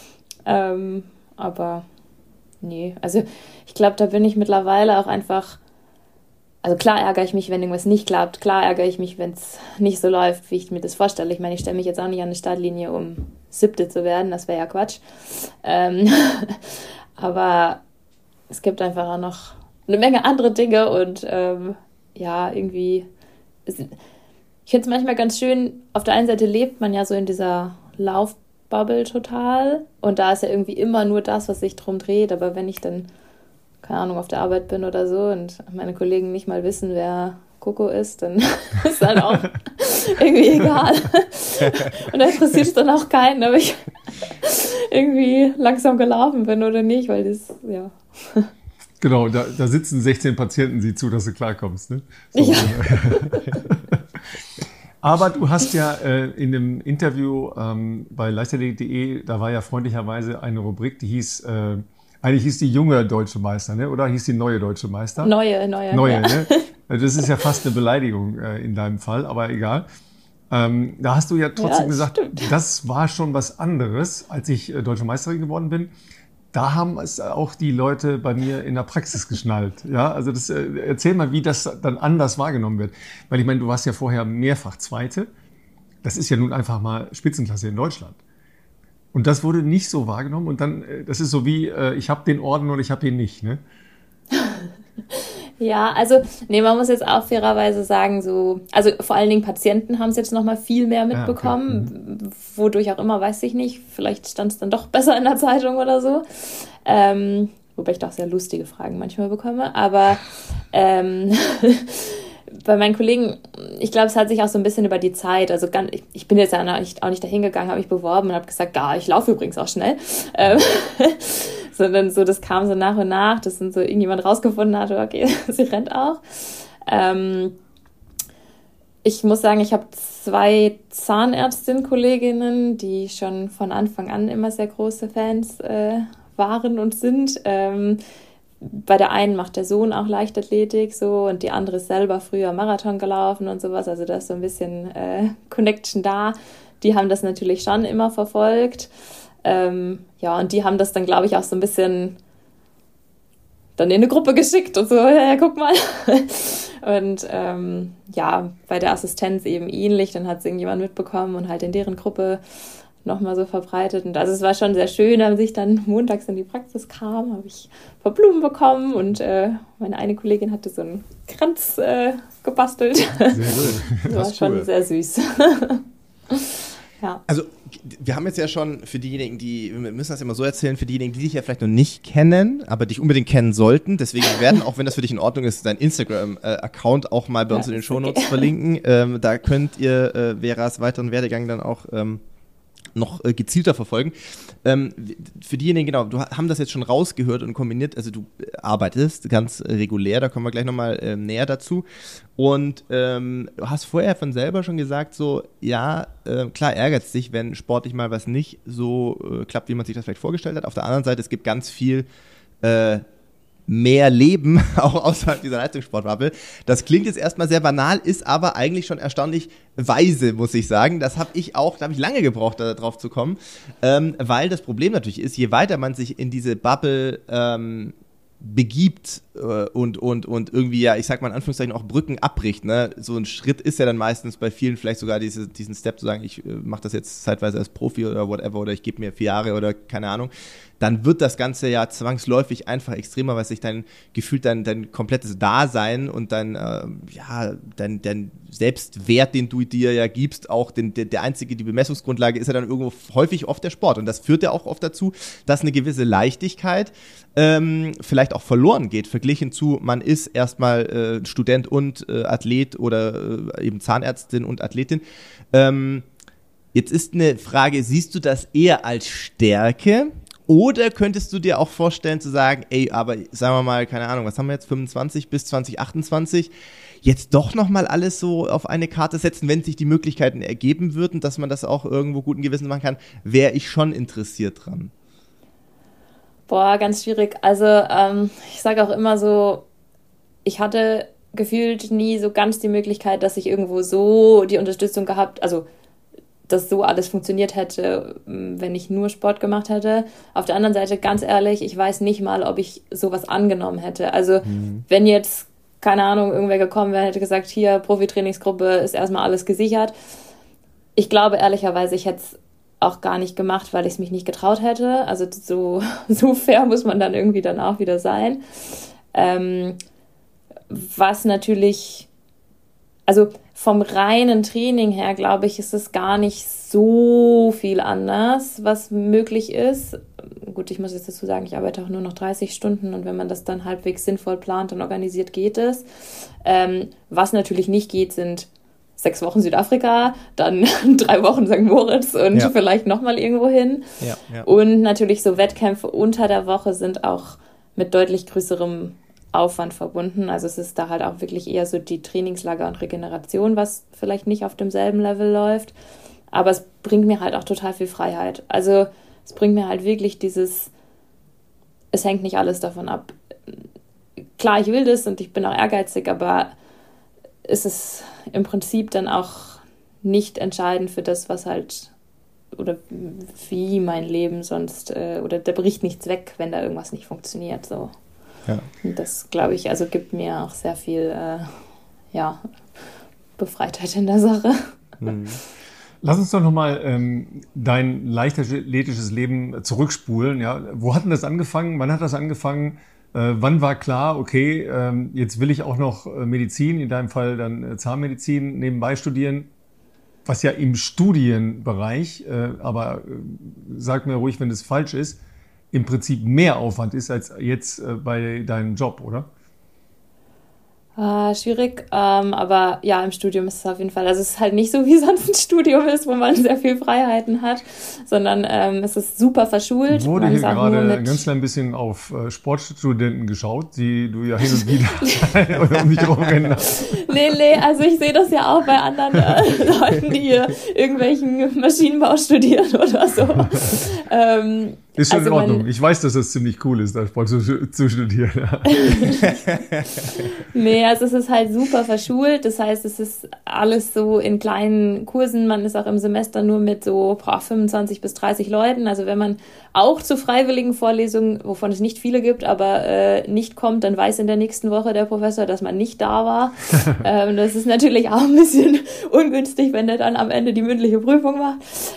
Aber nee, also ich glaube, da bin ich mittlerweile auch einfach, also klar ärgere ich mich, wenn irgendwas nicht klappt, klar ärgere ich mich, wenn es nicht so läuft, wie ich mir das vorstelle. Ich meine, ich stelle mich jetzt auch nicht an eine Startlinie, um 7. zu werden, das wäre ja Quatsch. Aber es gibt einfach auch noch eine Menge andere Dinge und irgendwie, ich finde es manchmal ganz schön, auf der einen Seite lebt man ja so in dieser Laufbubble total und da ist ja irgendwie immer nur das, was sich drum dreht, aber wenn ich dann, keine Ahnung, auf der Arbeit bin oder so und meine Kollegen nicht mal wissen, wer Coco ist, dann ist halt auch irgendwie egal. Und da interessiert es dann auch keinen, ob ich irgendwie langsam gelaufen bin oder nicht, weil das, ja.
Genau, da sitzen 16 Patienten, sieh zu, dass du klarkommst. Ne? So.
Ja.
Aber du hast ja in einem Interview bei leichtathletik.de, da war ja freundlicherweise eine Rubrik, die hieß, eigentlich hieß die junge Deutsche Meister, ne? Oder hieß die neue Deutsche Meister?
Neue,
ja. Ne? Also das ist ja fast eine Beleidigung in deinem Fall, aber egal. Da hast du ja trotzdem gesagt, das war schon was anderes, als ich Deutsche Meisterin geworden bin. Da haben es auch die Leute bei mir in der Praxis geschnallt. Ja, also erzähl mal, wie das dann anders wahrgenommen wird. Weil ich meine, du warst ja vorher mehrfach Zweite. Das ist ja nun einfach mal Spitzenklasse in Deutschland. Und das wurde nicht so wahrgenommen. Und dann, das ist so wie, ich habe den Orden und ich habe ihn nicht, ne?
Ja, also, man muss jetzt auch fairerweise sagen, so, also vor allen Dingen Patienten haben es jetzt noch mal viel mehr mitbekommen, okay. Wodurch auch immer, weiß ich nicht, vielleicht stand es dann doch besser in der Zeitung oder so, wobei ich doch sehr lustige Fragen manchmal bekomme, aber bei meinen Kollegen, ich glaube, es hat sich auch so ein bisschen über die Zeit, also ich bin jetzt ja auch nicht dahin gegangen, habe mich beworben und habe gesagt, ja, ich laufe übrigens auch schnell, sondern so, das kam so nach und nach, dass dann so irgendjemand rausgefunden hatte, okay, sie rennt auch. Ich muss sagen, ich habe 2 Zahnärztin-Kolleginnen, die schon von Anfang an immer sehr große Fans waren und sind. Bei der einen macht der Sohn auch Leichtathletik so und die andere ist selber früher Marathon gelaufen und sowas, also da ist so ein bisschen Connection da. Die haben das natürlich schon immer verfolgt. Und die haben das dann, glaube ich, auch so ein bisschen dann in eine Gruppe geschickt und so, ja, guck mal. Und bei der Assistenz eben ähnlich, dann hat es irgendjemand mitbekommen und halt in deren Gruppe nochmal so verbreitet. Und also es war schon sehr schön, als ich dann montags in die Praxis kam, habe ich ein paar Blumen bekommen und meine eine Kollegin hatte so einen Kranz gebastelt. Sehr cool. Das war schon sehr süß. Ja.
Also wir haben jetzt ja schon für diejenigen, wir müssen das immer so erzählen, für diejenigen, die dich ja vielleicht noch nicht kennen, aber dich unbedingt kennen sollten, deswegen werden, auch wenn das für dich in Ordnung ist, dein Instagram-Account auch mal bei uns in den Shownotes verlinken. Da könnt ihr Veras weiteren Werdegang dann auch noch gezielter verfolgen. Für diejenigen, genau, haben das jetzt schon rausgehört und kombiniert, also du arbeitest ganz regulär, da kommen wir gleich nochmal näher dazu und du hast vorher von selber schon gesagt, so, ja, klar ärgert es dich, wenn sportlich mal was nicht so klappt, wie man sich das vielleicht vorgestellt hat. Auf der anderen Seite, es gibt ganz viel mehr Leben, auch außerhalb dieser Leistungssportbubble. Das klingt jetzt erstmal sehr banal, ist aber eigentlich schon erstaunlich weise, muss ich sagen. Da habe ich lange gebraucht, da drauf zu kommen, weil das Problem natürlich ist, je weiter man sich in diese Bubble begibt und irgendwie, ja, ich sag mal in Anführungszeichen auch Brücken abbricht, ne? So ein Schritt ist ja dann meistens bei vielen vielleicht sogar diesen Step zu sagen, ich mache das jetzt zeitweise als Profi oder whatever oder ich gebe mir 4 Jahre oder keine Ahnung, dann wird das Ganze ja zwangsläufig einfach extremer, weil sich dein komplettes Dasein und dein Selbstwert, den du dir ja gibst, auch die Bemessungsgrundlage ist ja dann irgendwo häufig oft der Sport. Und das führt ja auch oft dazu, dass eine gewisse Leichtigkeit vielleicht auch verloren geht, verglichen zu, man ist erstmal Student und Athlet oder eben Zahnärztin und Athletin. Jetzt ist eine Frage, siehst du das eher als Stärke? Oder könntest du dir auch vorstellen zu sagen, aber sagen wir mal, keine Ahnung, was haben wir jetzt, 25 bis 2028, jetzt doch nochmal alles so auf eine Karte setzen, wenn sich die Möglichkeiten ergeben würden, dass man das auch irgendwo guten Gewissens machen kann, wäre ich schon interessiert dran.
Boah, ganz schwierig. Also ich sage auch immer so, ich hatte gefühlt nie so ganz die Möglichkeit, dass ich irgendwo so die Unterstützung gehabt, also dass so alles funktioniert hätte, wenn ich nur Sport gemacht hätte. Auf der anderen Seite, ganz ehrlich, ich weiß nicht mal, ob ich sowas angenommen hätte. Also wenn jetzt, keine Ahnung, irgendwer gekommen wäre, hätte gesagt, hier, Profitrainingsgruppe, ist erstmal alles gesichert. Ich glaube ehrlicherweise, ich hätte es auch gar nicht gemacht, weil ich es mich nicht getraut hätte. Also so fair muss man dann irgendwie dann auch wieder sein. Was natürlich, also vom reinen Training her, glaube ich, ist es gar nicht so viel anders, was möglich ist. Gut, ich muss jetzt dazu sagen, ich arbeite auch nur noch 30 Stunden und wenn man das dann halbwegs sinnvoll plant und organisiert, geht es. Was natürlich nicht geht, sind 6 Wochen Südafrika, dann 3 Wochen St. Moritz und vielleicht nochmal irgendwo hin. Ja. Und natürlich so Wettkämpfe unter der Woche sind auch mit deutlich größerem Aufwand verbunden. Also es ist da halt auch wirklich eher so die Trainingslager und Regeneration, was vielleicht nicht auf demselben Level läuft. Aber es bringt mir halt auch total viel Freiheit. Also es bringt mir halt wirklich es hängt nicht alles davon ab. Klar, ich will das und ich bin auch ehrgeizig, aber es ist im Prinzip dann auch nicht entscheidend für das, was halt oder wie mein Leben sonst oder da bricht nichts weg, wenn da irgendwas nicht funktioniert, so. Ja. Und das, glaube ich, also gibt mir auch sehr viel Befreitheit in der Sache.
Lass uns doch nochmal dein leichtathletisches Leben zurückspulen. Ja? Wo hat denn das angefangen? Wann hat das angefangen? Wann war klar, okay, jetzt will ich auch noch Medizin, in deinem Fall dann Zahnmedizin, nebenbei studieren, was ja im Studienbereich, aber sag mir ruhig, wenn das falsch ist, im Prinzip mehr Aufwand ist als jetzt bei deinem Job, oder?
Schwierig, aber ja, im Studium ist es auf jeden Fall, also es ist halt nicht so, wie sonst ein Studium ist, wo man sehr viel Freiheiten hat, sondern es ist super verschult.
Wurde hier gerade ein ganz klein bisschen auf Sportstudenten geschaut, die du ja hin und wieder um dich rumrennen hast.
Nee, also ich sehe das ja auch bei anderen Leuten, die hier irgendwelchen Maschinenbau studieren oder so.
Ist schon in Ordnung. Ich weiß, dass das ziemlich cool ist, da Sport zu studieren. Ja.
Nee, also es ist halt super verschult. Das heißt, es ist alles so in kleinen Kursen. Man ist auch im Semester nur mit so 25 bis 30 Leuten. Also wenn man auch zu freiwilligen Vorlesungen, wovon es nicht viele gibt, aber nicht kommt, dann weiß in der nächsten Woche der Professor, dass man nicht da war. Das ist natürlich auch ein bisschen ungünstig, wenn der dann am Ende die mündliche Prüfung macht.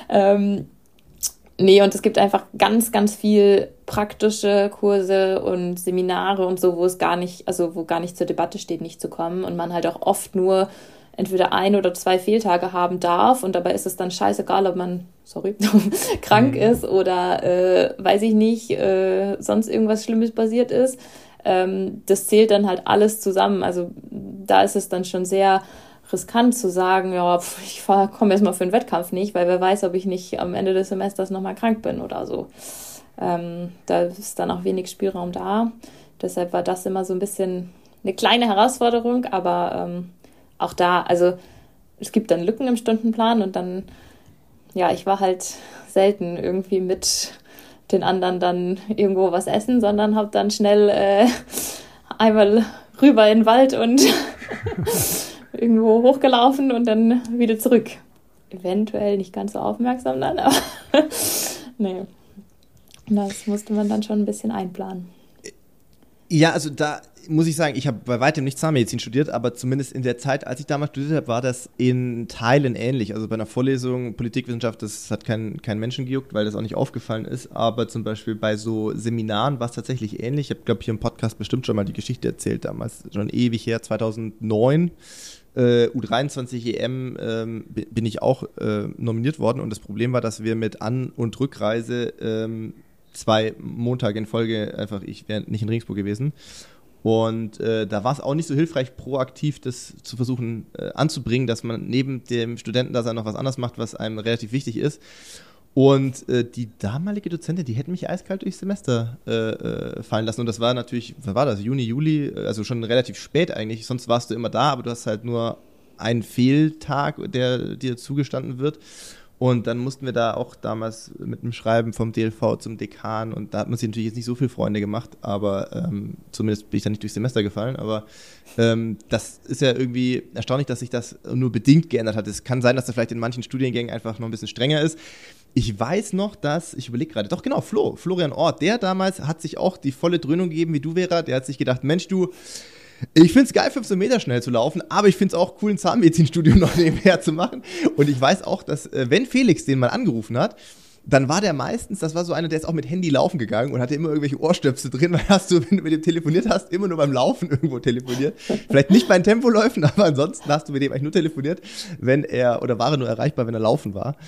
Nee, und es gibt einfach ganz, ganz viel praktische Kurse und Seminare und so, wo gar nicht zur Debatte steht, nicht zu kommen und man halt auch oft nur entweder 1 oder 2 Fehltage haben darf und dabei ist es dann scheißegal, ob man, krank ist oder, weiß ich nicht, sonst irgendwas Schlimmes passiert ist. Das zählt dann halt alles zusammen. Also da ist es dann schon sehr riskant zu sagen, ja, ich komme erstmal für einen Wettkampf nicht, weil wer weiß, ob ich nicht am Ende des Semesters nochmal krank bin oder so. Da ist dann auch wenig Spielraum da. Deshalb war das immer so ein bisschen eine kleine Herausforderung, aber auch da, also es gibt dann Lücken im Stundenplan und dann, ja, ich war halt selten irgendwie mit den anderen dann irgendwo was essen, sondern habe dann schnell einmal rüber in den Wald und irgendwo hochgelaufen und dann wieder zurück. Eventuell nicht ganz so aufmerksam dann, aber nee. Das musste man dann schon ein bisschen einplanen.
Ja, also da muss ich sagen, ich habe bei weitem nicht Zahnmedizin studiert, aber zumindest in der Zeit, als ich damals studiert habe, war das in Teilen ähnlich. Also bei einer Vorlesung Politikwissenschaft, das hat kein Menschen gejuckt, weil das auch nicht aufgefallen ist, aber zum Beispiel bei so Seminaren war es tatsächlich ähnlich. Ich habe, glaube ich, hier im Podcast bestimmt schon mal die Geschichte erzählt, damals schon ewig her, 2009. U23 EM bin ich auch nominiert worden und das Problem war, dass wir mit An- und Rückreise 2 Montage in Folge einfach, ich wäre nicht in Regensburg gewesen und da war es auch nicht so hilfreich, proaktiv das zu versuchen anzubringen, dass man neben dem Studentendasein noch was anderes macht, was einem relativ wichtig ist. Und die damalige Dozentin, die hätte mich eiskalt durchs Semester fallen lassen. Und das war natürlich, was war das, Juni, Juli, also schon relativ spät eigentlich. Sonst warst du immer da, aber du hast halt nur einen Fehltag, der dir zugestanden wird. Und dann mussten wir da auch damals mit einem Schreiben vom DLV zum Dekan und da hat man sich natürlich jetzt nicht so viele Freunde gemacht, aber zumindest bin ich da nicht durchs Semester gefallen, aber das ist ja irgendwie erstaunlich, dass sich das nur bedingt geändert hat. Es kann sein, dass das vielleicht in manchen Studiengängen einfach noch ein bisschen strenger ist. Ich weiß noch, ich überlege gerade, doch genau, Florian Ort, der damals hat sich auch die volle Dröhnung gegeben wie du, Vera, der hat sich gedacht, Mensch du, ich finde es geil, 15 Meter schnell zu laufen, aber ich finde es auch cool, ein Zahnmedizinstudium noch nebenher zu machen. Und ich weiß auch, dass, wenn Felix den mal angerufen hat, dann war der meistens, das war so einer, der ist auch mit Handy laufen gegangen und hatte immer irgendwelche Ohrstöpsel drin, weil wenn du mit dem telefoniert hast, immer nur beim Laufen irgendwo telefoniert. Vielleicht nicht bei den Tempoläufen, aber ansonsten hast du mit dem eigentlich nur telefoniert, oder war er nur erreichbar, wenn er laufen war.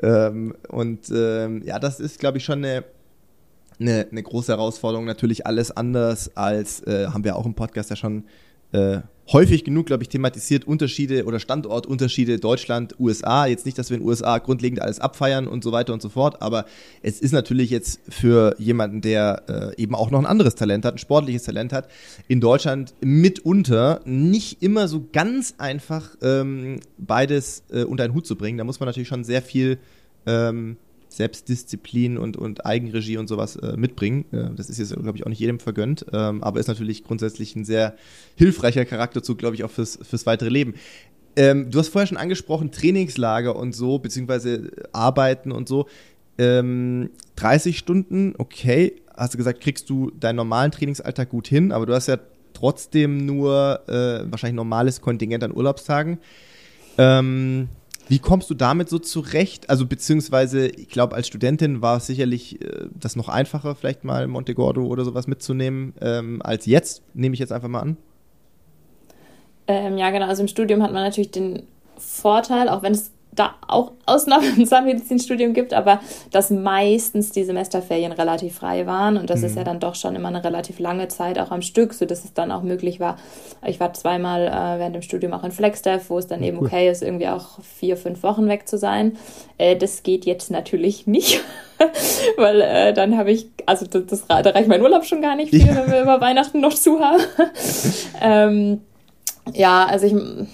Ja, das ist, glaube ich, schon eine große Herausforderung, natürlich alles anders als, haben wir auch im Podcast ja schon häufig genug, glaube ich, thematisiert, Unterschiede oder Standortunterschiede Deutschland, USA. Jetzt nicht, dass wir in den USA grundlegend alles abfeiern und so weiter und so fort, aber es ist natürlich jetzt für jemanden, der eben auch noch ein anderes Talent hat, ein sportliches Talent hat, in Deutschland mitunter nicht immer so ganz einfach beides unter einen Hut zu bringen. Da muss man natürlich schon sehr viel Selbstdisziplin und Eigenregie und sowas mitbringen. Das ist jetzt, glaube ich, auch nicht jedem vergönnt, aber ist natürlich grundsätzlich ein sehr hilfreicher Charakterzug, glaube ich, auch fürs weitere Leben. Du hast vorher schon angesprochen, Trainingslager und so, beziehungsweise Arbeiten und so. 30 Stunden, okay, hast du gesagt, kriegst du deinen normalen Trainingsalltag gut hin, aber du hast ja trotzdem nur wahrscheinlich normales Kontingent an Urlaubstagen. Wie kommst du damit so zurecht? Also beziehungsweise, ich glaube, als Studentin war es sicherlich das noch einfacher, vielleicht mal Montegordo oder sowas mitzunehmen, als jetzt, nehme ich jetzt einfach mal an.
Ja, genau. Also im Studium hat man natürlich den Vorteil, auch wenn es da auch Ausnahmen im Zahnmedizinstudium gibt, aber dass meistens die Semesterferien relativ frei waren und das ist ja dann doch schon immer eine relativ lange Zeit auch am Stück, sodass es dann auch möglich war. Ich war zweimal während dem Studium auch in Flexdev, wo es dann eben okay ist, irgendwie auch 4-5 Wochen weg zu sein. Das geht jetzt natürlich nicht, weil dann habe ich, also da reicht mein Urlaub schon gar nicht viel, wenn wir über Weihnachten noch zu haben. Ja, also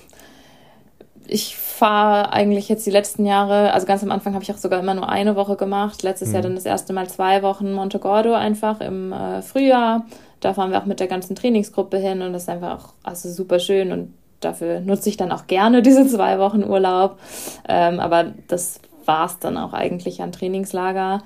ich fahre eigentlich jetzt die letzten Jahre, also ganz am Anfang habe ich auch sogar immer nur eine Woche gemacht. Letztes Jahr dann das erste Mal 2 Wochen Montegordo einfach im Frühjahr. Da fahren wir auch mit der ganzen Trainingsgruppe hin und das ist einfach auch also super schön und dafür nutze ich dann auch gerne diese 2 Wochen Urlaub. Aber das war es dann auch eigentlich an Trainingslager.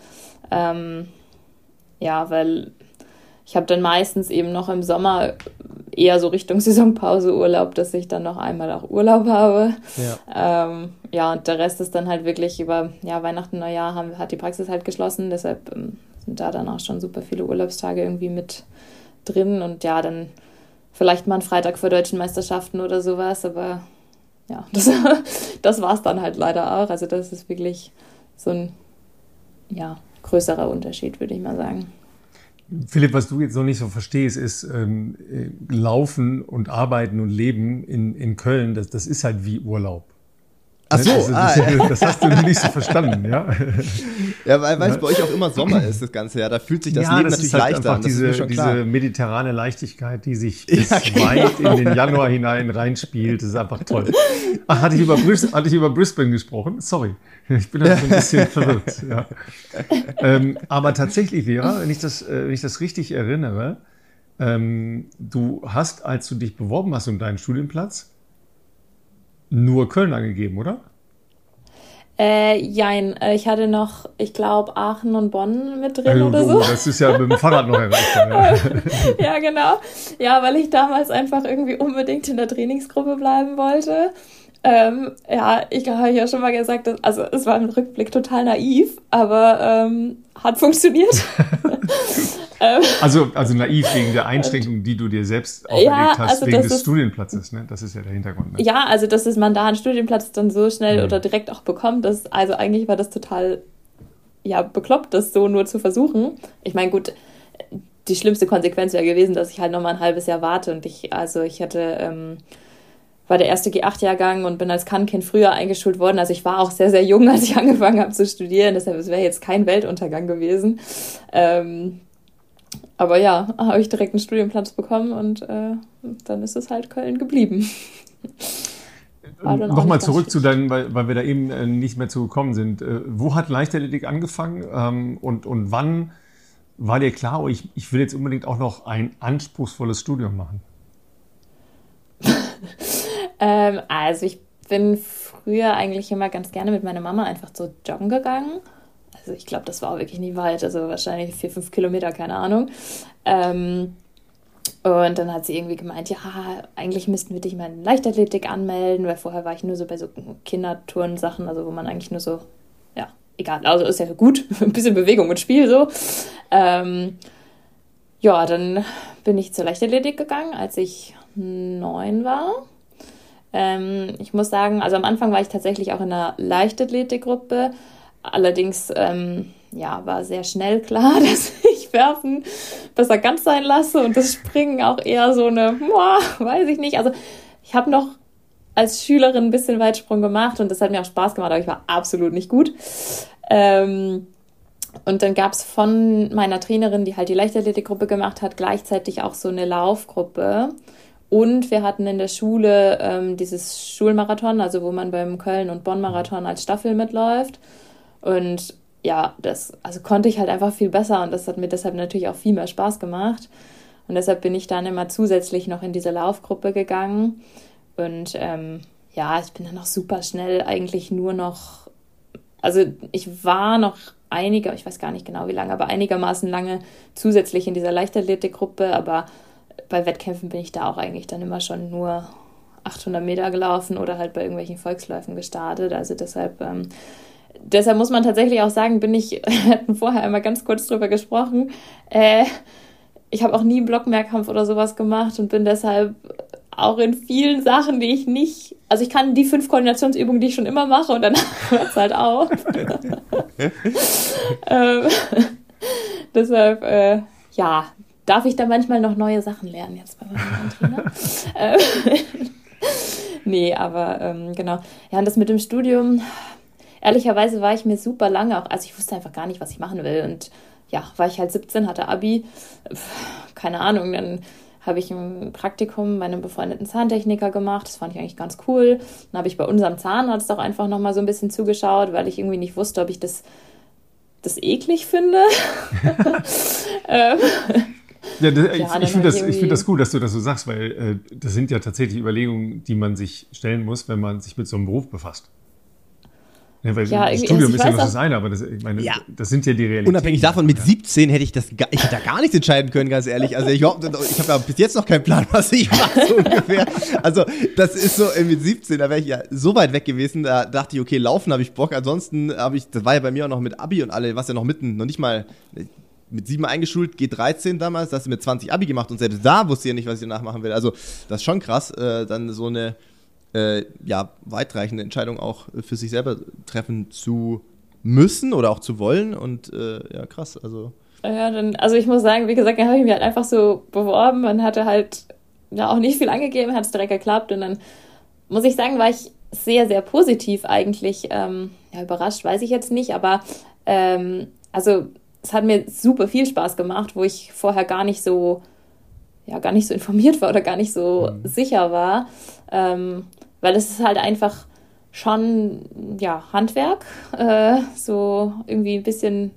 Ja, weil ich habe dann meistens eben noch im Sommer eher so Richtung Saisonpause Urlaub, dass ich dann noch einmal auch Urlaub habe. Ja, und der Rest ist dann halt wirklich über Weihnachten, Neujahr hat die Praxis halt geschlossen, deshalb sind da dann auch schon super viele Urlaubstage irgendwie mit drin und ja, dann vielleicht mal einen Freitag vor deutschen Meisterschaften oder sowas, aber ja, das war es dann halt leider auch. Also das ist wirklich so ein größerer Unterschied, würde ich mal sagen.
Philipp, was du jetzt noch nicht so verstehst, ist Laufen und Arbeiten und Leben in Köln, das ist halt wie Urlaub.
Ach so,
das hast du nicht so verstanden, ja?
Ja, weil es bei euch auch immer Sommer ist, das ganze Jahr. Da fühlt sich das Leben natürlich
halt
leichter an.
Das ist halt einfach diese mediterrane Leichtigkeit, die sich bis weit in den Januar hinein reinspielt. Das ist einfach toll. Ach, hatte ich über Brisbane gesprochen? Sorry, ich bin da so ein bisschen verwirrt. Ja. Aber tatsächlich, Vera, wenn ich das richtig erinnere, du hast, als du dich beworben hast um deinen Studienplatz, nur Köln angegeben, oder?
Jein. Ich hatte noch, ich glaube, Aachen und Bonn mit drin oder so.
Das ist ja mit dem Fahrrad noch erreichbar. Ja.
Ja, genau. Ja, weil ich damals einfach irgendwie unbedingt in der Trainingsgruppe bleiben wollte. Ich habe ja schon mal gesagt, also es war im Rückblick total naiv, aber hat funktioniert.
Also naiv wegen der Einschränkung, die du dir selbst auferlegt hast, also wegen des Studienplatzes, ne? Das ist ja der Hintergrund. Ne?
Ja, also dass man da einen Studienplatz dann so schnell oder direkt auch bekommt, also eigentlich war das total bekloppt, das so nur zu versuchen. Ich meine, gut, die schlimmste Konsequenz wäre gewesen, dass ich halt nochmal ein halbes Jahr warte und ich hatte war der erste G8-Jahrgang und bin als Kannkind früher eingeschult worden. Also ich war auch sehr, sehr jung, als ich angefangen habe zu studieren. Deshalb, es wäre jetzt kein Weltuntergang gewesen. Aber ja, habe ich direkt einen Studienplatz bekommen und dann ist es halt Köln geblieben.
Nochmal zurück zu deinen, weil wir da eben nicht mehr zu gekommen sind. Wo hat Leichtathletik angefangen und wann war dir klar, oh, ich will jetzt unbedingt auch noch ein anspruchsvolles Studium machen?
Also ich bin früher eigentlich immer ganz gerne mit meiner Mama einfach so joggen gegangen. Also ich glaube, das war auch wirklich nie weit, also wahrscheinlich 4-5 Kilometer, keine Ahnung. Und dann hat sie irgendwie gemeint, ja, eigentlich müssten wir dich mal in Leichtathletik anmelden, weil vorher war ich nur so bei so Kinderturnsachen, also wo man eigentlich nur so, ja, egal, also ist ja gut, ein bisschen Bewegung und Spiel so. Ja, dann bin ich zur Leichtathletik gegangen, als ich 9 war. Ich muss sagen, also am Anfang war ich tatsächlich auch in einer Leichtathletikgruppe. Allerdings, war sehr schnell klar, dass ich Werfen besser ganz sein lasse und das Springen auch eher so weiß ich nicht. Also ich habe noch als Schülerin ein bisschen Weitsprung gemacht und das hat mir auch Spaß gemacht, aber ich war absolut nicht gut. Und dann gab es von meiner Trainerin, die halt die Leichtathletikgruppe gemacht hat, gleichzeitig auch so eine Laufgruppe. Und wir hatten in der Schule dieses Schulmarathon, also wo man beim Köln- und Bonn-Marathon als Staffel mitläuft. Und ja, das konnte ich halt einfach viel besser und das hat mir deshalb natürlich auch viel mehr Spaß gemacht. Und deshalb bin ich dann immer zusätzlich noch in diese Laufgruppe gegangen. Und ich bin dann noch super schnell eigentlich nur noch, also ich war noch ich weiß gar nicht genau wie lange, aber einigermaßen lange zusätzlich in dieser Leichtathletikgruppe, aber bei Wettkämpfen bin ich da auch eigentlich dann immer schon nur 800 Meter gelaufen oder halt bei irgendwelchen Volksläufen gestartet. Also deshalb muss man tatsächlich auch sagen, wir hatten vorher einmal ganz kurz drüber gesprochen, ich habe auch nie einen Blockmehrkampf oder sowas gemacht und bin deshalb auch in vielen Sachen, die ich nicht, also ich kann die 5 Koordinationsübungen, die ich schon immer mache und dann hört es halt auf. Deshalb, darf ich da manchmal noch neue Sachen lernen jetzt bei meinem Trainer. Nee, aber genau. Ja, und das mit dem Studium, ehrlicherweise war ich mir super lange auch, also ich wusste einfach gar nicht, was ich machen will und ja, war ich halt 17, hatte Abi, keine Ahnung, dann habe ich ein Praktikum bei einem befreundeten Zahntechniker gemacht, das fand ich eigentlich ganz cool. Dann habe ich bei unserem Zahnarzt auch einfach nochmal so ein bisschen zugeschaut, weil ich irgendwie nicht wusste, ob ich das eklig finde.
Ich finde das gut, dass du das so sagst, weil das sind ja tatsächlich Überlegungen, die man sich stellen muss, wenn man sich mit so einem Beruf befasst. Ja, weil das Studium ist ja noch das eine, aber das sind ja die Realitäten.
Unabhängig davon, mit 17 hätte ich hätte da gar nichts entscheiden können, ganz ehrlich. Also ich habe ja bis jetzt noch keinen Plan, was ich mache, so ungefähr. Also das ist so, mit 17, da wäre ich ja so weit weg gewesen, da dachte ich, okay, laufen habe ich Bock, ansonsten das war ja bei mir auch noch mit Abi und alle, was ja noch noch nicht mal mit 7 eingeschult, G13 damals, da hast du mit 20 Abi gemacht und selbst da wusste ich ja nicht, was ich danach machen will. Also das ist schon krass, dann so eine weitreichende Entscheidung auch für sich selber treffen zu müssen oder auch zu wollen und krass, also.
Ja, also ich muss sagen, wie gesagt, dann habe ich mich halt einfach so beworben und hatte halt auch nicht viel angegeben, hat es direkt geklappt und dann muss ich sagen, war ich sehr, sehr positiv eigentlich, überrascht, weiß ich jetzt nicht, aber also es hat mir super viel Spaß gemacht, wo ich vorher gar nicht so informiert war oder gar nicht so sicher war, weil es ist halt einfach schon, Handwerk, so irgendwie ein bisschen,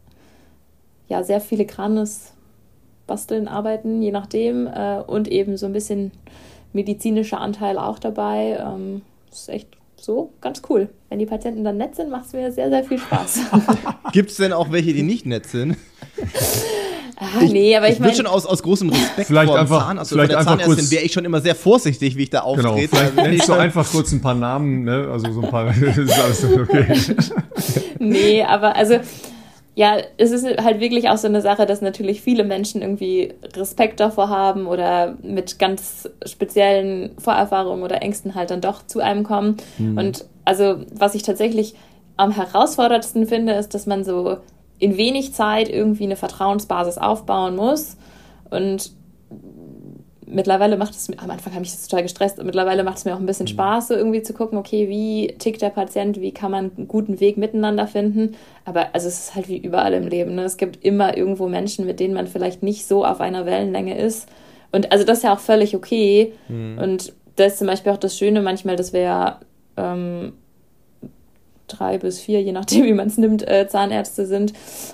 sehr filigranes Basteln, Arbeiten, je nachdem, und eben so ein bisschen medizinischer Anteil auch dabei. Das ist echt so ganz cool. Wenn die Patienten dann nett sind, macht es mir sehr, sehr viel Spaß.
Gibt es denn auch welche, die nicht nett sind?
Nee, aber ich meine...
schon aus großem Respekt
vor
dem Zahnarzt oder der Zahnärztin wäre ich schon immer sehr vorsichtig, wie ich da auftrete.
Genau, vielleicht nennst du einfach kurz ein paar Namen, ne? Also so ein paar... ist alles okay.
Nee, aber also... Ja, es ist halt wirklich auch so eine Sache, dass natürlich viele Menschen irgendwie Respekt davor haben oder mit ganz speziellen Vorerfahrungen oder Ängsten halt dann doch zu einem kommen. Und also, was ich tatsächlich am herausforderndsten finde, ist, dass man so in wenig Zeit irgendwie eine Vertrauensbasis aufbauen muss. Und mittlerweile macht es mir, am Anfang habe ich das total gestresst, und mittlerweile macht es mir auch ein bisschen Spaß, so irgendwie zu gucken, okay, wie tickt der Patient, wie kann man einen guten Weg miteinander finden. Aber also es ist halt wie überall im Leben, ne? Es gibt immer irgendwo Menschen, mit denen man vielleicht nicht so auf einer Wellenlänge ist. Und also das ist ja auch völlig okay. Und das ist zum Beispiel auch das Schöne manchmal, dass wir ja 3 bis 4, je nachdem, wie man es nimmt, Zahnärzte sind.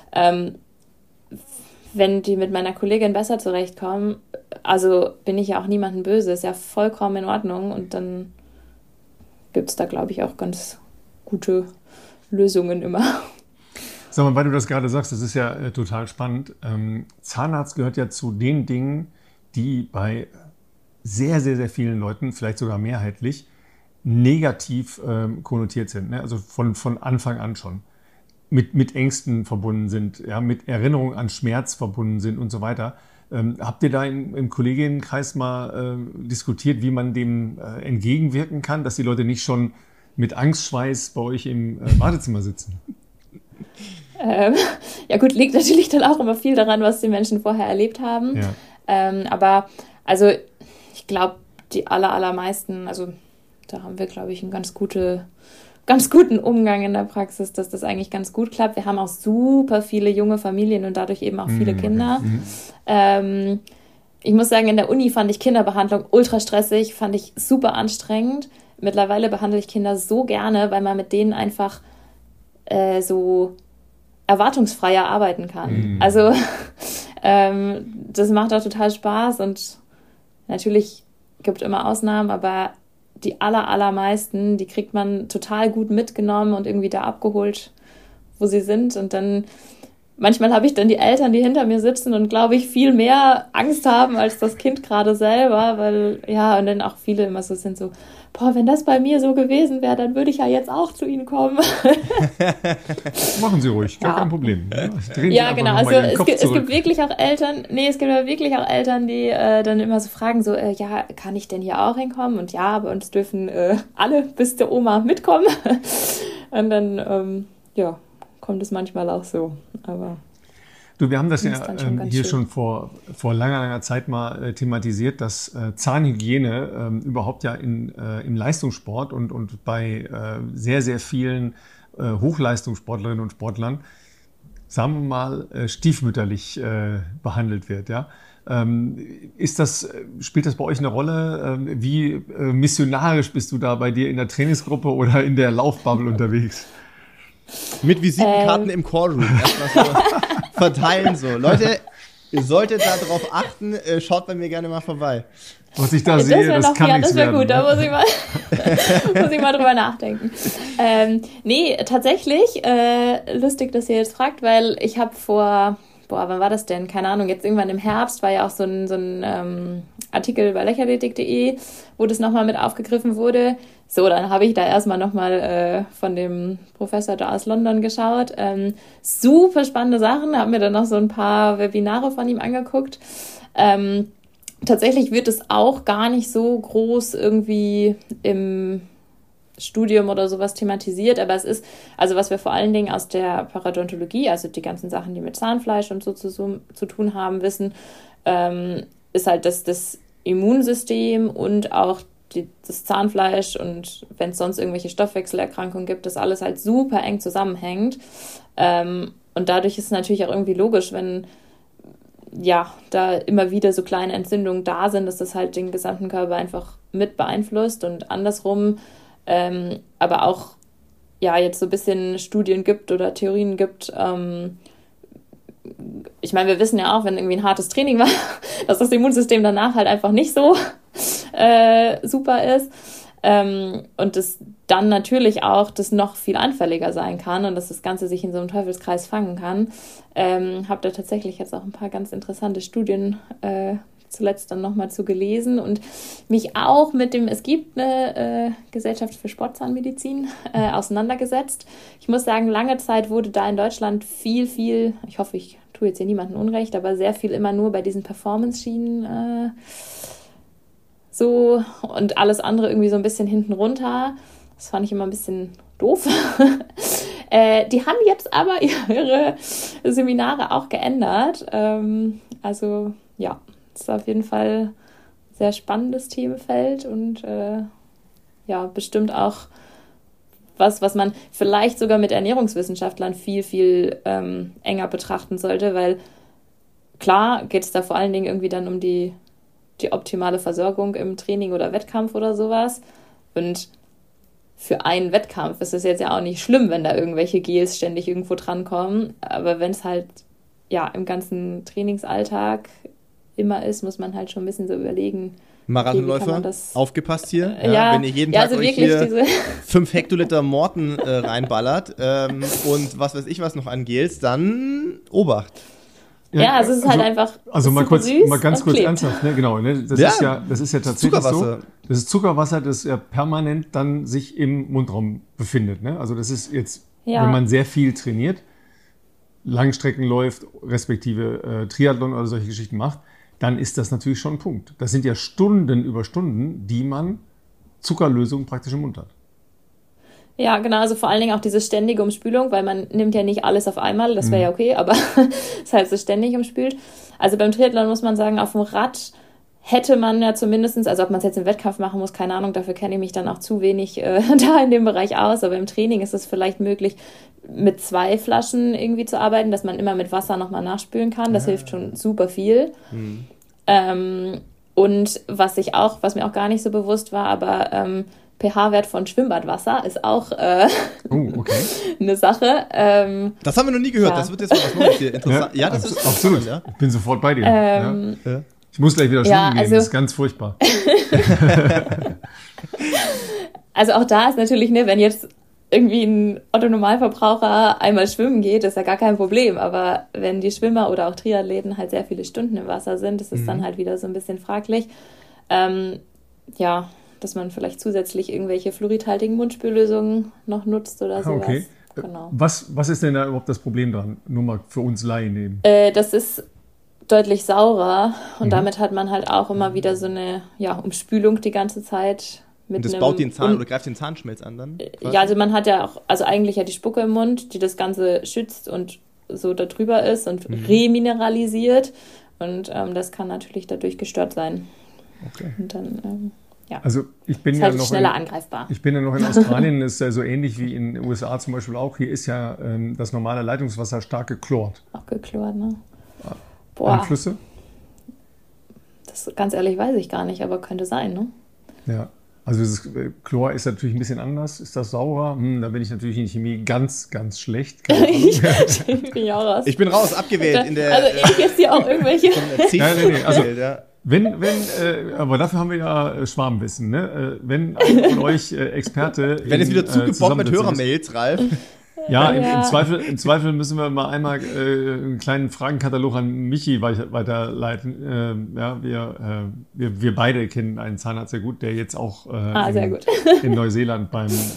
Wenn die mit meiner Kollegin besser zurechtkommen, also bin ich ja auch niemandem böse, ist ja vollkommen in Ordnung und dann gibt es da, glaube ich, auch ganz gute Lösungen immer.
Sag mal, weil du das gerade sagst, das ist ja total spannend. Zahnarzt gehört ja zu den Dingen, die bei sehr, sehr, sehr vielen Leuten, vielleicht sogar mehrheitlich, negativ konnotiert sind. Ne? Also von Anfang an schon. Mit Ängsten verbunden sind, ja, mit Erinnerungen an Schmerz verbunden sind und so weiter. Habt ihr da im Kolleginnenkreis mal diskutiert, wie man dem entgegenwirken kann, dass die Leute nicht schon mit Angstschweiß bei euch im Wartezimmer sitzen?
Ja gut, liegt natürlich dann auch immer viel daran, was die Menschen vorher erlebt haben. Ja. Aber also ich glaube, die allermeisten, also da haben wir, glaube ich, einen ganz guten Umgang in der Praxis, dass das eigentlich ganz gut klappt. Wir haben auch super viele junge Familien und dadurch eben auch viele Kinder. Ich muss sagen, in der Uni fand ich Kinderbehandlung ultra stressig, fand ich super anstrengend. Mittlerweile behandle ich Kinder so gerne, weil man mit denen einfach so erwartungsfreier arbeiten kann. Also das macht auch total Spaß und natürlich gibt immer Ausnahmen, aber die allermeisten, die kriegt man total gut mitgenommen und irgendwie da abgeholt, wo sie sind. Und dann, manchmal habe ich dann die Eltern, die hinter mir sitzen und, glaube ich, viel mehr Angst haben als das Kind gerade selber, weil, ja, und dann auch viele immer so sind so, boah, wenn das bei mir so gewesen wäre, dann würde ich ja jetzt auch zu Ihnen kommen.
Machen Sie ruhig, gar kein Problem.
Ja, genau, also es gibt wirklich auch Eltern, die dann immer so fragen, so, ja, kann ich denn hier auch hinkommen? Und ja, bei uns dürfen alle bis der Oma mitkommen. Und dann, ja, kommt es manchmal auch so, aber...
Du, wir haben das ja hier schon vor langer Zeit mal thematisiert, dass Zahnhygiene überhaupt ja im Leistungssport und bei sehr, sehr vielen Hochleistungssportlerinnen und Sportlern, sagen wir mal, stiefmütterlich behandelt wird. Ja? Spielt das bei euch eine Rolle? Wie missionarisch bist du da bei dir in der Trainingsgruppe oder in der Laufbubble unterwegs?
Mit Visitenkarten im Callroom. Erstmal so verteilen so. Leute, ihr solltet da drauf achten, schaut bei mir gerne mal vorbei.
Was ich da sehe, das kann nichts werden.
Das wäre gut, da muss ich mal drüber nachdenken. Nee, tatsächlich, lustig, dass ihr jetzt fragt, weil ich habe wann war das denn? Keine Ahnung, jetzt irgendwann im Herbst war ja auch so ein Artikel bei Leichtathletik.de, wo das nochmal mit aufgegriffen wurde. So, dann habe ich da erstmal nochmal von dem Professor da aus London geschaut. Super spannende Sachen, habe mir dann noch so ein paar Webinare von ihm angeguckt. Tatsächlich wird es auch gar nicht so groß irgendwie im Studium oder sowas thematisiert, aber es ist, also was wir vor allen Dingen aus der Parodontologie, also die ganzen Sachen, die mit Zahnfleisch und so zu tun haben, wissen, ist halt, dass das Immunsystem und auch das Zahnfleisch und wenn es sonst irgendwelche Stoffwechselerkrankungen gibt, das alles halt super eng zusammenhängt. Und dadurch ist es natürlich auch irgendwie logisch, wenn ja, da immer wieder so kleine Entzündungen da sind, dass das halt den gesamten Körper einfach mit beeinflusst und andersrum, aber auch ja jetzt so ein bisschen Studien gibt oder Theorien gibt. Ich meine, wir wissen ja auch, wenn irgendwie ein hartes Training war, dass das Immunsystem danach halt einfach nicht so super ist. Und das dann natürlich auch das noch viel anfälliger sein kann und dass das Ganze sich in so einem Teufelskreis fangen kann. Habe da tatsächlich jetzt auch ein paar ganz interessante Studien zuletzt dann nochmal zu gelesen und mich auch mit es gibt eine Gesellschaft für Sportzahnmedizin auseinandergesetzt. Ich muss sagen, lange Zeit wurde da in Deutschland viel, ich hoffe, ich tue jetzt hier niemandem Unrecht, aber sehr viel immer nur bei diesen Performance-Schienen so und alles andere irgendwie so ein bisschen hinten runter. Das fand ich immer ein bisschen doof. Die haben jetzt aber ihre Seminare auch geändert. Also ja, das ist auf jeden Fall ein sehr spannendes Themenfeld und ja, bestimmt auch was man vielleicht sogar mit Ernährungswissenschaftlern viel enger betrachten sollte, weil klar geht es da vor allen Dingen irgendwie dann um die die optimale Versorgung im Training oder Wettkampf oder sowas. Und für einen Wettkampf ist es jetzt ja auch nicht schlimm, wenn da irgendwelche Gels ständig irgendwo drankommen. Aber wenn es halt im ganzen Trainingsalltag immer ist, muss man halt schon ein bisschen so überlegen.
Marathonläufer, aufgepasst hier. Wenn ihr jeden Tag euch hier 5 Hektoliter Morten reinballert und was weiß ich was noch an Gels, dann Obacht.
Ja, also es ist halt einfach
mal ganz kurz ernsthaft, ne? Genau, ne? Das ist ja tatsächlich Zuckerwasser. So. Das ist Zuckerwasser, das ja permanent dann sich im Mundraum befindet, ne? Also das ist jetzt, wenn man sehr viel trainiert, Langstrecken läuft, respektive Triathlon oder solche Geschichten macht, dann ist das natürlich schon ein Punkt. Das sind ja Stunden über Stunden, die man Zuckerlösung praktisch im Mund hat.
Ja, genau, also vor allen Dingen auch diese ständige Umspülung, weil man nimmt ja nicht alles auf einmal, das wäre ja okay, aber es ist halt so ständig umspült. Also beim Triathlon muss man sagen, auf dem Rad hätte man ja zumindest, also ob man es jetzt im Wettkampf machen muss, keine Ahnung, dafür kenne ich mich dann auch zu wenig da in dem Bereich aus, aber im Training ist es vielleicht möglich, mit 2 Flaschen irgendwie zu arbeiten, dass man immer mit Wasser nochmal nachspülen kann, das hilft schon super viel. Und was mir auch gar nicht so bewusst war, aber pH-Wert von Schwimmbadwasser ist auch eine Sache.
Das haben wir noch nie gehört, das wird jetzt mal was Neues hier. Interessant. Ja, das ist
absolut. Ja. Ich bin sofort bei dir. Ich muss gleich wieder schwimmen gehen, das ist ganz furchtbar.
Also auch da ist natürlich, ne, wenn jetzt irgendwie ein Otto-Normalverbraucher einmal schwimmen geht, ist ja gar kein Problem. Aber wenn die Schwimmer oder auch Triathleten halt sehr viele Stunden im Wasser sind, ist es dann halt wieder so ein bisschen fraglich. Dass man vielleicht zusätzlich irgendwelche fluoridhaltigen Mundspüllösungen noch nutzt oder sowas.
Okay. Genau. Was ist denn da überhaupt das Problem dran? Nur mal für uns Laien nehmen.
Das ist deutlich saurer und damit hat man halt auch immer wieder so eine Umspülung die ganze Zeit.
Und das baut den Zahn oder greift den Zahnschmelz an dann?
Ja, also man hat ja auch, also eigentlich ja die Spucke im Mund, die das Ganze schützt und so da drüber ist und remineralisiert und das kann natürlich dadurch gestört sein.
Okay.
Und dann,
Also ich bin
ist halt schneller angreifbar.
Ich bin ja noch in Australien, das ist ja so ähnlich wie in den USA zum Beispiel auch. Hier ist ja das normale Leitungswasser stark geklort.
Auch geklort, ne?
Boah. Einflüsse?
Das ganz ehrlich weiß ich gar nicht, aber könnte sein, ne?
Ja, also das Chlor ist natürlich ein bisschen anders. Ist das saurer? Da bin ich natürlich in Chemie ganz, ganz schlecht.
Ich bin ja auch raus.
Ich bin raus, abgewählt.
Also ich jetzt hier auch irgendwelche...
Nee. Also, aber dafür haben wir ja Schwarmwissen, ne? Wenn einer von euch Experte...
Wenn es wieder zugebombt mit Hörermails, Ralf...
Ja, im Zweifel müssen wir mal einmal einen kleinen Fragenkatalog an Michi weiterleiten. Wir beide kennen einen Zahnarzt sehr gut, der jetzt auch in Neuseeland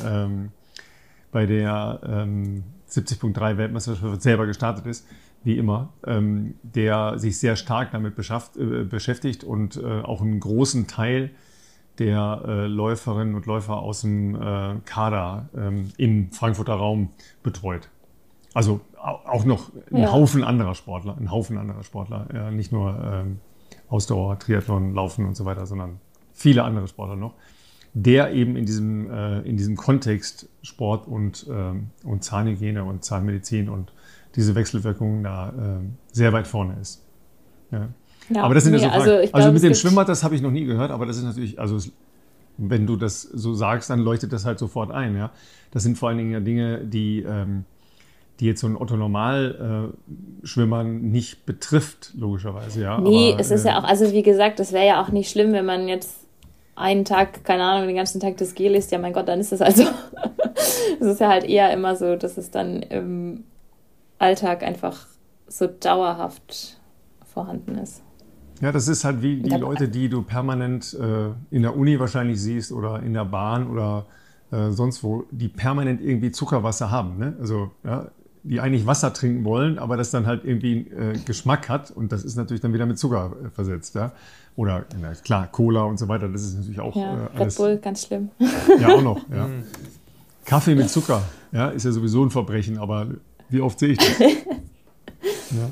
bei der 70.3 Weltmeisterschaft selber gestartet ist, wie immer, der sich sehr stark damit beschäftigt und auch einen großen Teil der Läuferinnen und Läufer aus dem Kader im Frankfurter Raum betreut. Also auch noch ein Haufen anderer Sportler, ja, nicht nur Ausdauer, Triathlon, Laufen und so weiter, sondern viele andere Sportler noch, der eben in diesem Kontext Sport und Zahnhygiene und Zahnmedizin und diese Wechselwirkungen da sehr weit vorne ist. Ja. Ja, aber das sind ja so Fragen. Also mit dem Schwimmbad, das habe ich noch nie gehört, aber das ist natürlich, also wenn du das so sagst, dann leuchtet das halt sofort ein. Ja? Das sind vor allen Dingen ja Dinge, die jetzt so ein Otto-Normal-Schwimmer nicht betrifft, logischerweise. Ja?
Nee, aber, es ist ja auch, also wie gesagt, das wäre ja auch nicht schlimm, wenn man jetzt einen Tag, keine Ahnung, den ganzen Tag das Gel isst, ja mein Gott, dann ist das also, es ist ja halt eher immer so, dass es dann im Alltag einfach so dauerhaft vorhanden ist.
Ja, das ist halt wie die Leute, die du permanent in der Uni wahrscheinlich siehst oder in der Bahn oder sonst wo, die permanent irgendwie Zuckerwasser haben. Ne? Also ja, die eigentlich Wasser trinken wollen, aber das dann halt irgendwie Geschmack hat und das ist natürlich dann wieder mit Zucker versetzt. Ja? Oder klar, Cola und so weiter, das ist natürlich auch alles.
Red Bull, ganz schlimm.
Ja, auch noch. Ja. Kaffee mit Zucker, ja, ist ja sowieso ein Verbrechen, aber wie oft sehe ich das?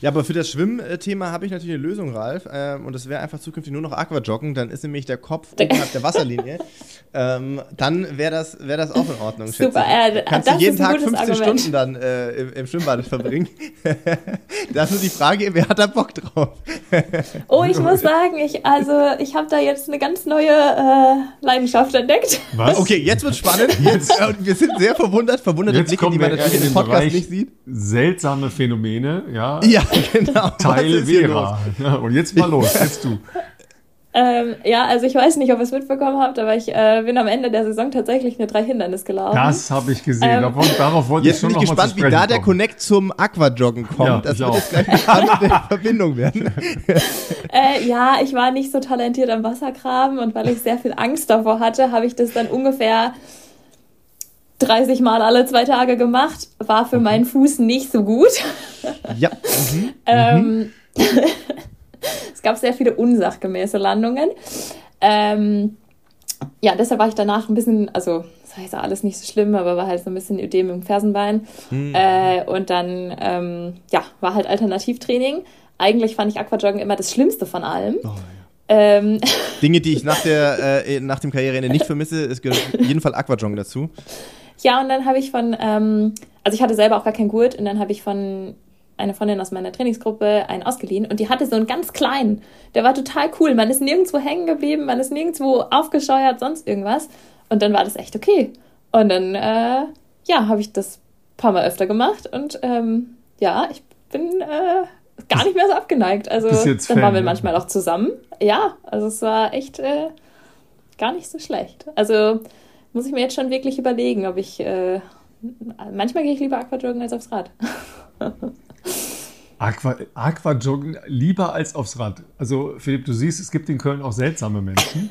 Ja, aber für das Schwimmthema habe ich natürlich eine Lösung, Ralf. Und das wäre einfach zukünftig nur noch Aquajoggen. Dann ist nämlich der Kopf oberhalb der Wasserlinie. Dann wäre das auch in Ordnung.
Super,
kannst du jeden Tag 15 Stunden dann im Schwimmbad verbringen. Da ist nur die Frage, wer hat da Bock drauf?
Oh, ich muss sagen, ich habe da jetzt eine ganz neue Leidenschaft entdeckt.
Was? Okay, jetzt wird's spannend. Wir sind sehr verwunderte Blicke, die man natürlich im Podcast nicht sieht.
Seltsame Phänomene, ja.
Ja, genau.
Teil Vera. Ja, und jetzt mal los, jetzt du.
Ja, also ich weiß nicht, ob ihr es mitbekommen habt, aber ich bin am Ende der Saison tatsächlich eine 3-Hindernis gelaufen.
Das habe ich gesehen. Darauf wollte ich schon noch mal zu sprechen kommen. Jetzt bin ich gespannt, wie da
der Connect zum Aquajoggen kommt. Ja, das wird jetzt gleich eine spannende Verbindung werden.
Ja, ich war nicht so talentiert am Wassergraben und weil ich sehr viel Angst davor hatte, habe ich das dann ungefähr 30 Mal alle 2 Tage gemacht. War für meinen Fuß nicht so gut.
Ja.
Es gab sehr viele unsachgemäße Landungen. Ja, deshalb war ich danach ein bisschen, also das heißt ja alles nicht so schlimm, aber war halt so ein bisschen Ödem im Fersenbein. Und dann, war halt Alternativtraining. Eigentlich fand ich Aquajoggen immer das Schlimmste von allem.
Oh, ja. Dinge, die ich nach dem Karriereende nicht vermisse, es gehört auf jeden Fall Aquajoggen dazu.
Ja, und dann habe ich also ich hatte selber auch gar keinen Gurt und dann habe ich von eine Freundin aus meiner Trainingsgruppe einen ausgeliehen und die hatte so einen ganz kleinen. Der war total cool. Man ist nirgendwo hängen geblieben, man ist nirgendwo aufgescheuert, sonst irgendwas. Und dann war das echt okay. Und dann, habe ich das ein paar Mal öfter gemacht und ich bin gar nicht mehr so abgeneigt. Also dann waren wir manchmal auch zusammen. Ja, also es war echt gar nicht so schlecht. Also muss ich mir jetzt schon wirklich überlegen, ob ich manchmal gehe ich lieber Aquajoggen als aufs Rad.
Aquajoggen lieber als aufs Rad. Also Philipp, du siehst, es gibt in Köln auch seltsame Menschen.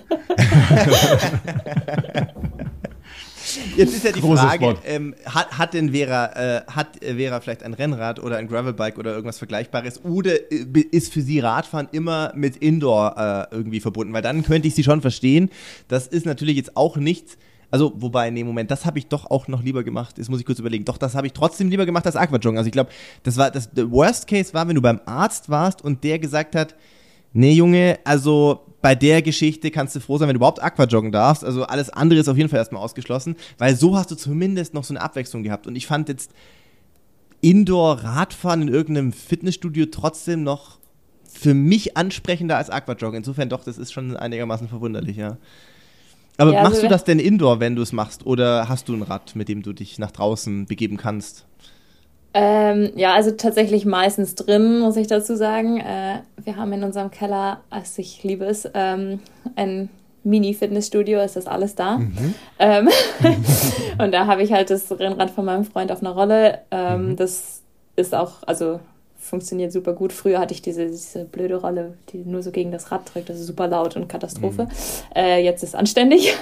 Jetzt ist ja die Frage, hat Vera vielleicht ein Rennrad oder ein Gravelbike oder irgendwas Vergleichbares oder ist für sie Radfahren immer mit Indoor irgendwie verbunden? Weil dann könnte ich sie schon verstehen. Das ist natürlich jetzt auch nichts. Also, wobei, Moment, das habe ich doch auch noch lieber gemacht. Jetzt muss ich kurz überlegen. Doch, das habe ich trotzdem lieber gemacht als Aquajoggen. Also ich glaube, der Worst Case war, wenn du beim Arzt warst und der gesagt hat, nee, Junge, also bei der Geschichte kannst du froh sein, wenn du überhaupt Aquajoggen darfst. Also alles andere ist auf jeden Fall erstmal ausgeschlossen, weil so hast du zumindest noch so eine Abwechslung gehabt. Und ich fand jetzt Indoor-Radfahren in irgendeinem Fitnessstudio trotzdem noch für mich ansprechender als Aquajoggen. Insofern doch, das ist schon einigermaßen verwunderlich, ja. Aber ja, machst du das denn Indoor, wenn du es machst? Oder hast du ein Rad, mit dem du dich nach draußen begeben kannst?
Also tatsächlich meistens drin, muss ich dazu sagen. Wir haben in unserem Keller, also ich liebe es, ein Mini-Fitnessstudio, ist das alles da. Und da habe ich halt das Rennrad von meinem Freund auf einer Rolle. Das ist auch, also funktioniert super gut. Früher hatte ich diese blöde Rolle, die nur so gegen das Rad drückt. Das ist super laut und Katastrophe. Jetzt ist es anständig.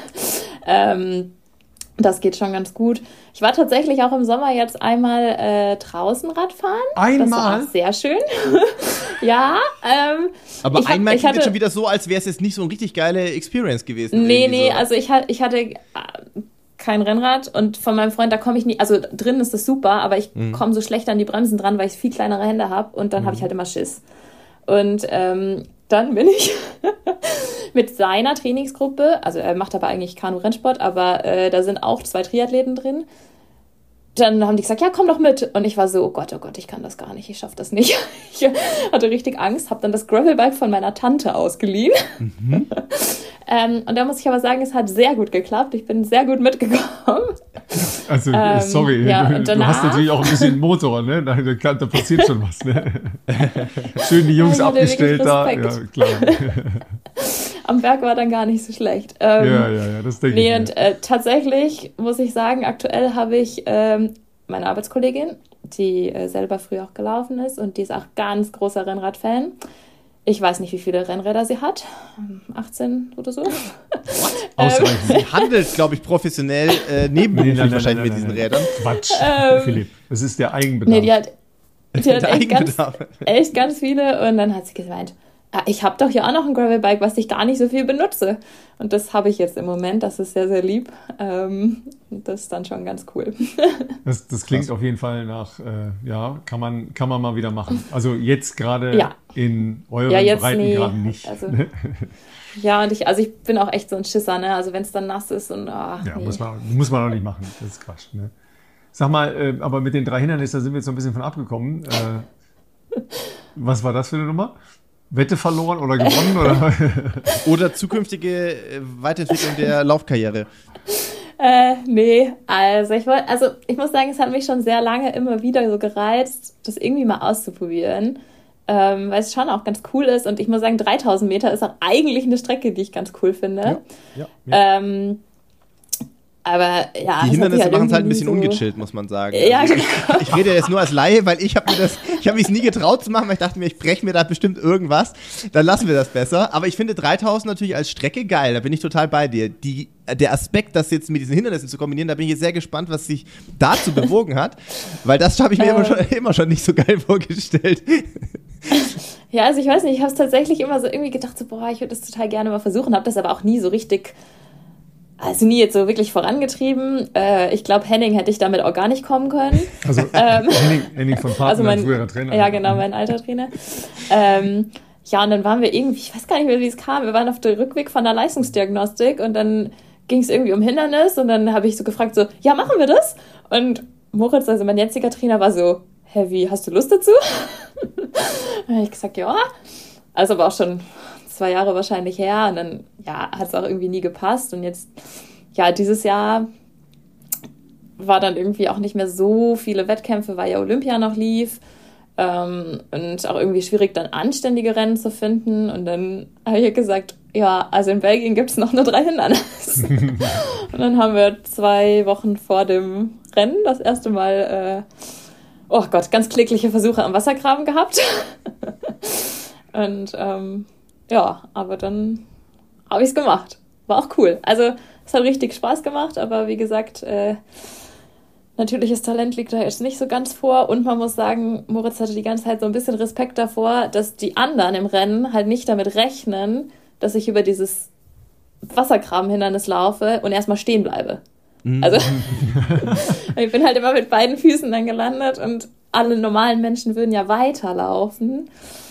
Das geht schon ganz gut. Ich war tatsächlich auch im Sommer jetzt einmal draußen Radfahren.
Einmal?
Das war auch sehr schön. Ja.
Aber einmal klingt jetzt schon wieder so, als wäre es jetzt nicht so eine richtig geile Experience gewesen.
Nee, so. Also ich hatte kein Rennrad und von meinem Freund, da komme ich nie, also drin ist das super, aber ich komme so schlecht an die Bremsen dran, weil ich viel kleinere Hände habe und dann habe ich halt immer Schiss. Und dann bin ich mit seiner Trainingsgruppe, also er macht aber eigentlich Kanu-Rennsport, aber da sind auch 2 Triathleten drin. Dann haben die gesagt, ja, komm doch mit. Und ich war so, oh Gott, ich kann das gar nicht, ich schaffe das nicht. Ich hatte richtig Angst, habe dann das Gravelbike von meiner Tante ausgeliehen. Und da muss ich aber sagen, es hat sehr gut geklappt. Ich bin sehr gut mitgekommen.
Also, sorry,
ja,
du hast natürlich auch ein bisschen Motor, ne? Da passiert schon was, ne? Schön die Jungs abgestellt da. Ja, klar.
Am Berg war dann gar nicht so schlecht.
Ja, das denke ich.
Und tatsächlich muss ich sagen, aktuell habe ich meine Arbeitskollegin, die selber früher auch gelaufen ist und die ist auch ganz großer Rennradfan. Ich weiß nicht, wie viele Rennräder sie hat. 18 oder so.
Ausreichend. Sie handelt, glaube ich, professionell nebenberuflich wahrscheinlich mit diesen Rädern.
Quatsch, Philipp. Das ist der Eigenbedarf.
Nee, die hat echt ganz viele. Und dann hat sie gemeint, ich habe doch ja auch noch ein Gravelbike, was ich gar nicht so viel benutze. Und das habe ich jetzt im Moment, das ist sehr, sehr lieb. Das ist dann schon ganz cool.
Das klingt auf jeden Fall nach, kann man mal wieder machen. Also jetzt gerade in euren Breitengraden nicht.
Also, ja, und ich bin auch echt so ein Schisser, ne? Also wenn es dann nass ist und nee.
muss man auch nicht machen. Das ist Quatsch, ne? Sag mal, aber mit den 3 Hindernissen, da sind wir jetzt so ein bisschen von abgekommen. Was war das für eine Nummer? Wette verloren oder gewonnen?
Oder zukünftige Weiterentwicklung der Laufkarriere?
Nee, also ich muss sagen, es hat mich schon sehr lange immer wieder so gereizt, das irgendwie mal auszuprobieren, weil es schon auch ganz cool ist. Und ich muss sagen, 3000 Meter ist auch eigentlich eine Strecke, die ich ganz cool finde. Ja. Aber ja,
die Hindernisse machen es halt ein bisschen so ungechillt, muss man sagen.
Ja,
also,
genau.
Ich rede jetzt nur als Laie, weil ich habe mich nie getraut zu machen, weil ich dachte mir, ich breche mir da bestimmt irgendwas. Dann lassen wir das besser. Aber ich finde 3000 natürlich als Strecke geil. Da bin ich total bei dir. Der Aspekt, das jetzt mit diesen Hindernissen zu kombinieren, da bin ich jetzt sehr gespannt, was sich dazu bewogen hat. Weil das habe ich mir immer schon nicht so geil vorgestellt.
Ja, also ich weiß nicht, ich habe es tatsächlich immer so irgendwie gedacht, so, ich würde das total gerne mal versuchen, habe das aber auch nie so richtig... Also nie jetzt so wirklich vorangetrieben. Ich glaube, Henning hätte ich damit auch gar nicht kommen können.
Also Henning von Papen, also mein früherer Trainer.
Ja, genau, mein alter Trainer. Ja, und dann waren wir irgendwie, ich weiß gar nicht mehr, wie es kam, wir waren auf dem Rückweg von der Leistungsdiagnostik und dann ging es irgendwie um Hindernis und dann habe ich so gefragt, so, ja, machen wir das? Und Moritz, also mein jetziger Trainer, war so, wie, hast du Lust dazu? Dann habe ich gesagt, ja. Also aber auch schon 2 Jahre wahrscheinlich her und dann hat es auch irgendwie nie gepasst und jetzt, dieses Jahr war dann irgendwie auch nicht mehr so viele Wettkämpfe, weil ja Olympia noch lief und auch irgendwie schwierig dann anständige Rennen zu finden und dann habe ich gesagt, also in Belgien gibt es noch nur 3 Hindernisse. Und dann haben wir 2 Wochen vor dem Rennen das erste Mal, ganz klägliche Versuche am Wassergraben gehabt. Und aber dann habe ich es gemacht. War auch cool. Also es hat richtig Spaß gemacht, aber wie gesagt, natürliches Talent liegt da jetzt nicht so ganz vor. Und man muss sagen, Moritz hatte die ganze Zeit so ein bisschen Respekt davor, dass die anderen im Rennen halt nicht damit rechnen, dass ich über dieses Wassergrabenhindernis laufe und erstmal stehen bleibe. Also ich bin halt immer mit beiden Füßen dann gelandet und alle normalen Menschen würden ja weiterlaufen.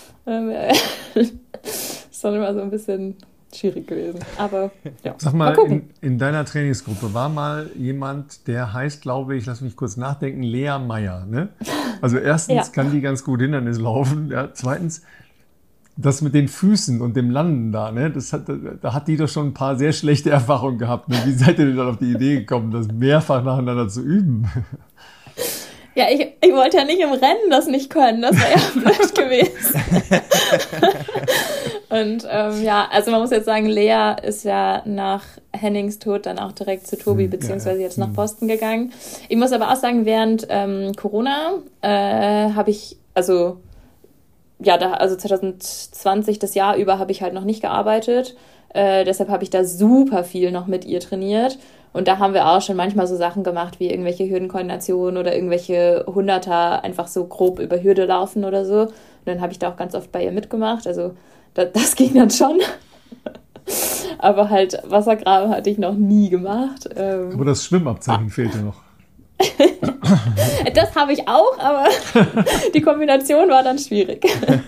Ist dann immer so ein bisschen schwierig gewesen. Aber ja,
sag mal gucken. In deiner Trainingsgruppe war mal jemand, der heißt, glaube ich, lass mich kurz nachdenken, Lea Meyer. Ne? Also erstens kann die ganz gut Hindernis laufen. Ja, zweitens, das mit den Füßen und dem Landen da, ne? Da hat die doch schon ein paar sehr schlechte Erfahrungen gehabt. Ne? Wie seid ihr denn dann auf die Idee gekommen, das mehrfach nacheinander zu üben?
Ja, ich wollte ja nicht im Rennen das nicht können, das wäre ja blöd gewesen. Und also man muss jetzt sagen, Lea ist ja nach Hennings Tod dann auch direkt zu Tobi, beziehungsweise jetzt nach Boston gegangen. Ich muss aber auch sagen, während Corona habe ich, also 2020, das Jahr über, habe ich halt noch nicht gearbeitet. Deshalb habe ich da super viel noch mit ihr trainiert. Und da haben wir auch schon manchmal so Sachen gemacht, wie irgendwelche Hürdenkoordinationen oder irgendwelche Hunderter einfach so grob über Hürde laufen oder so. Und dann habe ich da auch ganz oft bei ihr mitgemacht. Also das ging dann schon. Aber halt Wassergraben hatte ich noch nie gemacht.
Aber das Schwimmabzeichen fehlte noch.
Das habe ich auch, aber die Kombination war dann schwierig.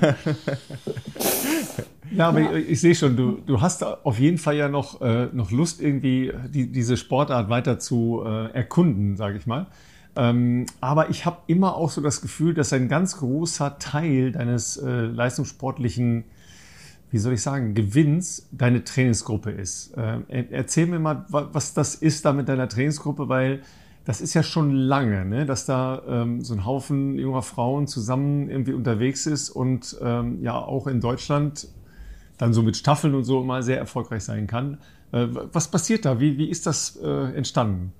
Ja, aber ich sehe schon, du hast auf jeden Fall ja noch Lust, irgendwie diese Sportart weiter zu erkunden, sage ich mal. Aber ich habe immer auch so das Gefühl, dass ein ganz großer Teil deines leistungssportlichen, wie soll ich sagen, Gewinns deine Trainingsgruppe ist. Erzähl mir mal, was das ist da mit deiner Trainingsgruppe, weil das ist ja schon lange, ne, dass da so ein Haufen junger Frauen zusammen irgendwie unterwegs ist und auch in Deutschland dann so mit Staffeln und so mal sehr erfolgreich sein kann. Was passiert da? Wie ist das entstanden?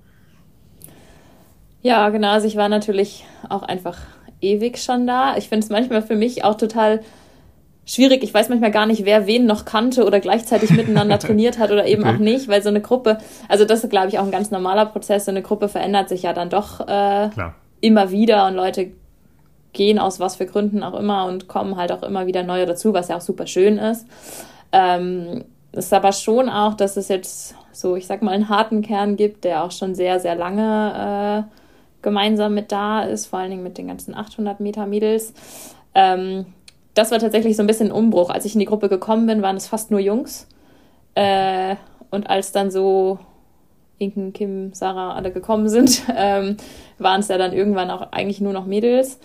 Ja, genau. Also ich war natürlich auch einfach ewig schon da. Ich finde es manchmal für mich auch total schwierig. Ich weiß manchmal gar nicht, wer wen noch kannte oder gleichzeitig miteinander trainiert hat oder eben auch nicht, weil so eine Gruppe, also das ist, glaube ich, auch ein ganz normaler Prozess. So eine Gruppe verändert sich ja dann doch immer wieder und Leute gehen aus was für Gründen auch immer und kommen halt auch immer wieder neue dazu, was ja auch super schön ist. Es ist aber schon auch, dass es jetzt so, ich sag mal, einen harten Kern gibt, der auch schon sehr, sehr lange gemeinsam mit da ist, vor allen Dingen mit den ganzen 800-Meter-Mädels. Das war tatsächlich so ein bisschen ein Umbruch. Als ich in die Gruppe gekommen bin, waren es fast nur Jungs. Und als dann so Inken, Kim, Sarah alle gekommen sind, waren es ja dann irgendwann auch eigentlich nur noch Mädels.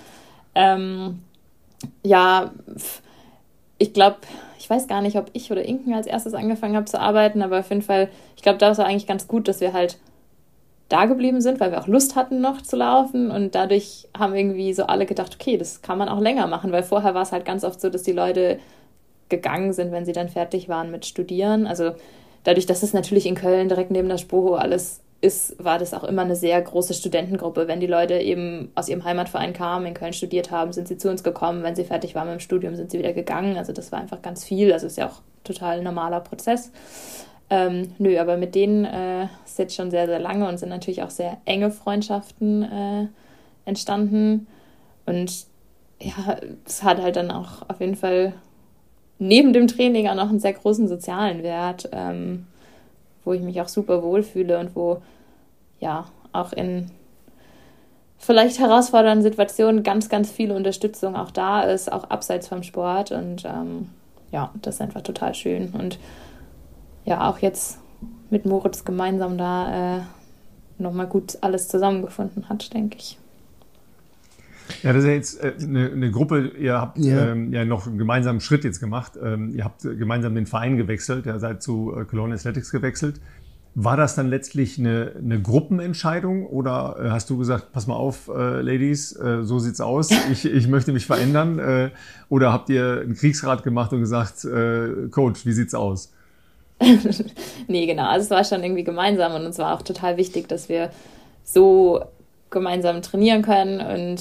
Ich glaube, ich weiß gar nicht, ob ich oder Inken als erstes angefangen habe zu arbeiten, aber auf jeden Fall, ich glaube, das war eigentlich ganz gut, dass wir halt da geblieben sind, weil wir auch Lust hatten, noch zu laufen, und dadurch haben irgendwie so alle gedacht, okay, das kann man auch länger machen, weil vorher war es halt ganz oft so, dass die Leute gegangen sind, wenn sie dann fertig waren mit Studieren. Also dadurch, dass es natürlich in Köln direkt neben der Spoho alles ist, war das auch immer eine sehr große Studentengruppe. Wenn die Leute eben aus ihrem Heimatverein kamen, in Köln studiert haben, sind sie zu uns gekommen. Wenn sie fertig waren mit dem Studium, sind sie wieder gegangen. Also das war einfach ganz viel. Also ist ja auch total normaler Prozess. Aber mit denen ist jetzt schon sehr, sehr lange und sind natürlich auch sehr enge Freundschaften entstanden. Und ja, es hat halt dann auch auf jeden Fall neben dem Training auch noch einen sehr großen sozialen Wert, wo ich mich auch super wohlfühle und wo ja auch in vielleicht herausfordernden Situationen ganz, ganz viel Unterstützung auch da ist, auch abseits vom Sport. Und das ist einfach total schön. Und ja, auch jetzt mit Moritz gemeinsam da nochmal gut alles zusammengefunden hat, denke ich.
Ja, das ist ja jetzt eine Gruppe, ihr habt ja noch einen gemeinsamen Schritt jetzt gemacht. Ihr habt gemeinsam den Verein gewechselt, ihr seid zu Cologne Athletics gewechselt. War das dann letztlich eine Gruppenentscheidung oder hast du gesagt, pass mal auf, Ladies, so sieht's aus, ich möchte mich verändern? Oder habt ihr einen Kriegsrat gemacht und gesagt, Coach, wie sieht's aus?
Nee, genau. Also es war schon irgendwie gemeinsam und uns war auch total wichtig, dass wir so gemeinsam trainieren können. Und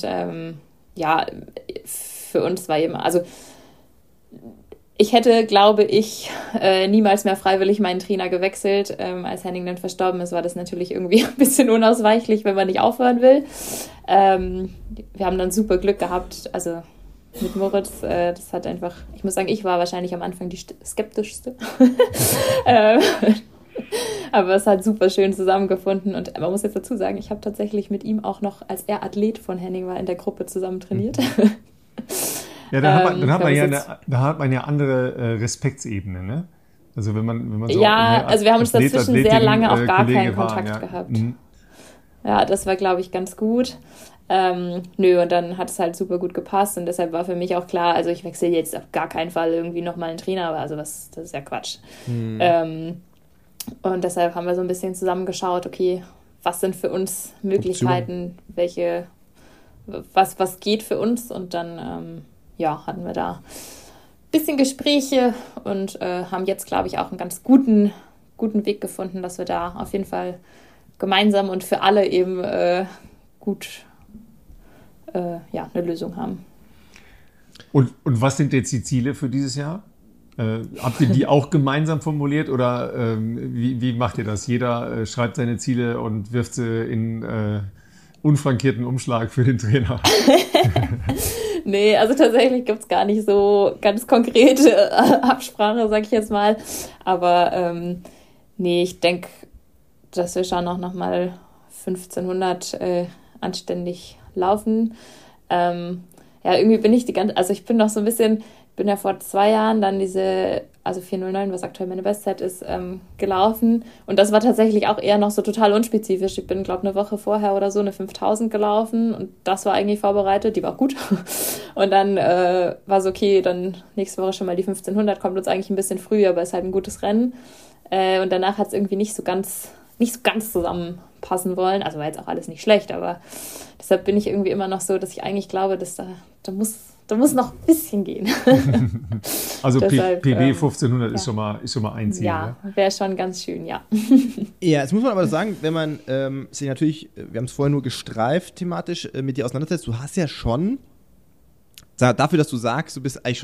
für uns war eben, also ich hätte, glaube ich, niemals mehr freiwillig meinen Trainer gewechselt. Als Henning dann verstorben ist, war das natürlich irgendwie ein bisschen unausweichlich, wenn man nicht aufhören will. Wir haben dann super Glück gehabt, also mit Moritz, das hat einfach, ich muss sagen, ich war wahrscheinlich am Anfang die skeptischste. Aber es hat super schön zusammengefunden und man muss jetzt dazu sagen, ich habe tatsächlich mit ihm auch noch, als er Athlet von Henning war, in der Gruppe zusammen trainiert.
Ja, da hat man ja andere Respektsebene, ne? Also wenn man so
also wir haben uns dazwischen sehr lange auch gar keinen Kontakt gehabt. Mhm. Ja, das war, glaube ich, ganz gut. Und dann hat es halt super gut gepasst und deshalb war für mich auch klar, also ich wechsle jetzt auf gar keinen Fall irgendwie nochmal einen Trainer, aber also das ist ja Quatsch. Mhm. Und deshalb haben wir so ein bisschen zusammengeschaut, okay, was sind für uns Möglichkeiten, was geht für uns, und dann hatten wir da ein bisschen Gespräche und haben jetzt, glaube ich, auch einen ganz guten Weg gefunden, dass wir da auf jeden Fall gemeinsam und für alle eben gut eine Lösung haben.
Und was sind jetzt die Ziele für dieses Jahr? Habt ihr die auch gemeinsam formuliert oder wie macht ihr das? Jeder schreibt seine Ziele und wirft sie in unfrankierten Umschlag für den Trainer?
Nee, also tatsächlich gibt es gar nicht so ganz konkrete Absprache, sag ich jetzt mal. Aber ich denke, dass wir schon noch mal 1500 anständig laufen. Irgendwie bin ich ich bin noch so ein bisschen, bin ja vor 2 Jahren dann 4:09, was aktuell meine Bestzeit ist, gelaufen. Und das war tatsächlich auch eher noch so total unspezifisch. Ich bin, glaube ich, eine Woche vorher oder so eine 5000 gelaufen und das war eigentlich vorbereitet, die war auch gut. Und dann war es okay, dann nächste Woche schon mal die 1500, kommt uns eigentlich ein bisschen früh, aber ist halt ein gutes Rennen. Und danach hat es irgendwie nicht so ganz zusammenpassen wollen. Also war jetzt auch alles nicht schlecht, aber deshalb bin ich irgendwie immer noch so, dass ich eigentlich glaube, dass da muss noch ein bisschen gehen.
Also deshalb, PB 1500 ist schon mal ein Ziel.
Ja, wäre schon ganz schön, ja.
Ja, jetzt muss man aber sagen, wenn man sich natürlich, wir haben es vorher nur gestreift thematisch, mit dir auseinandersetzt, du hast ja schon, dafür, dass du sagst, du bist eigentlich schon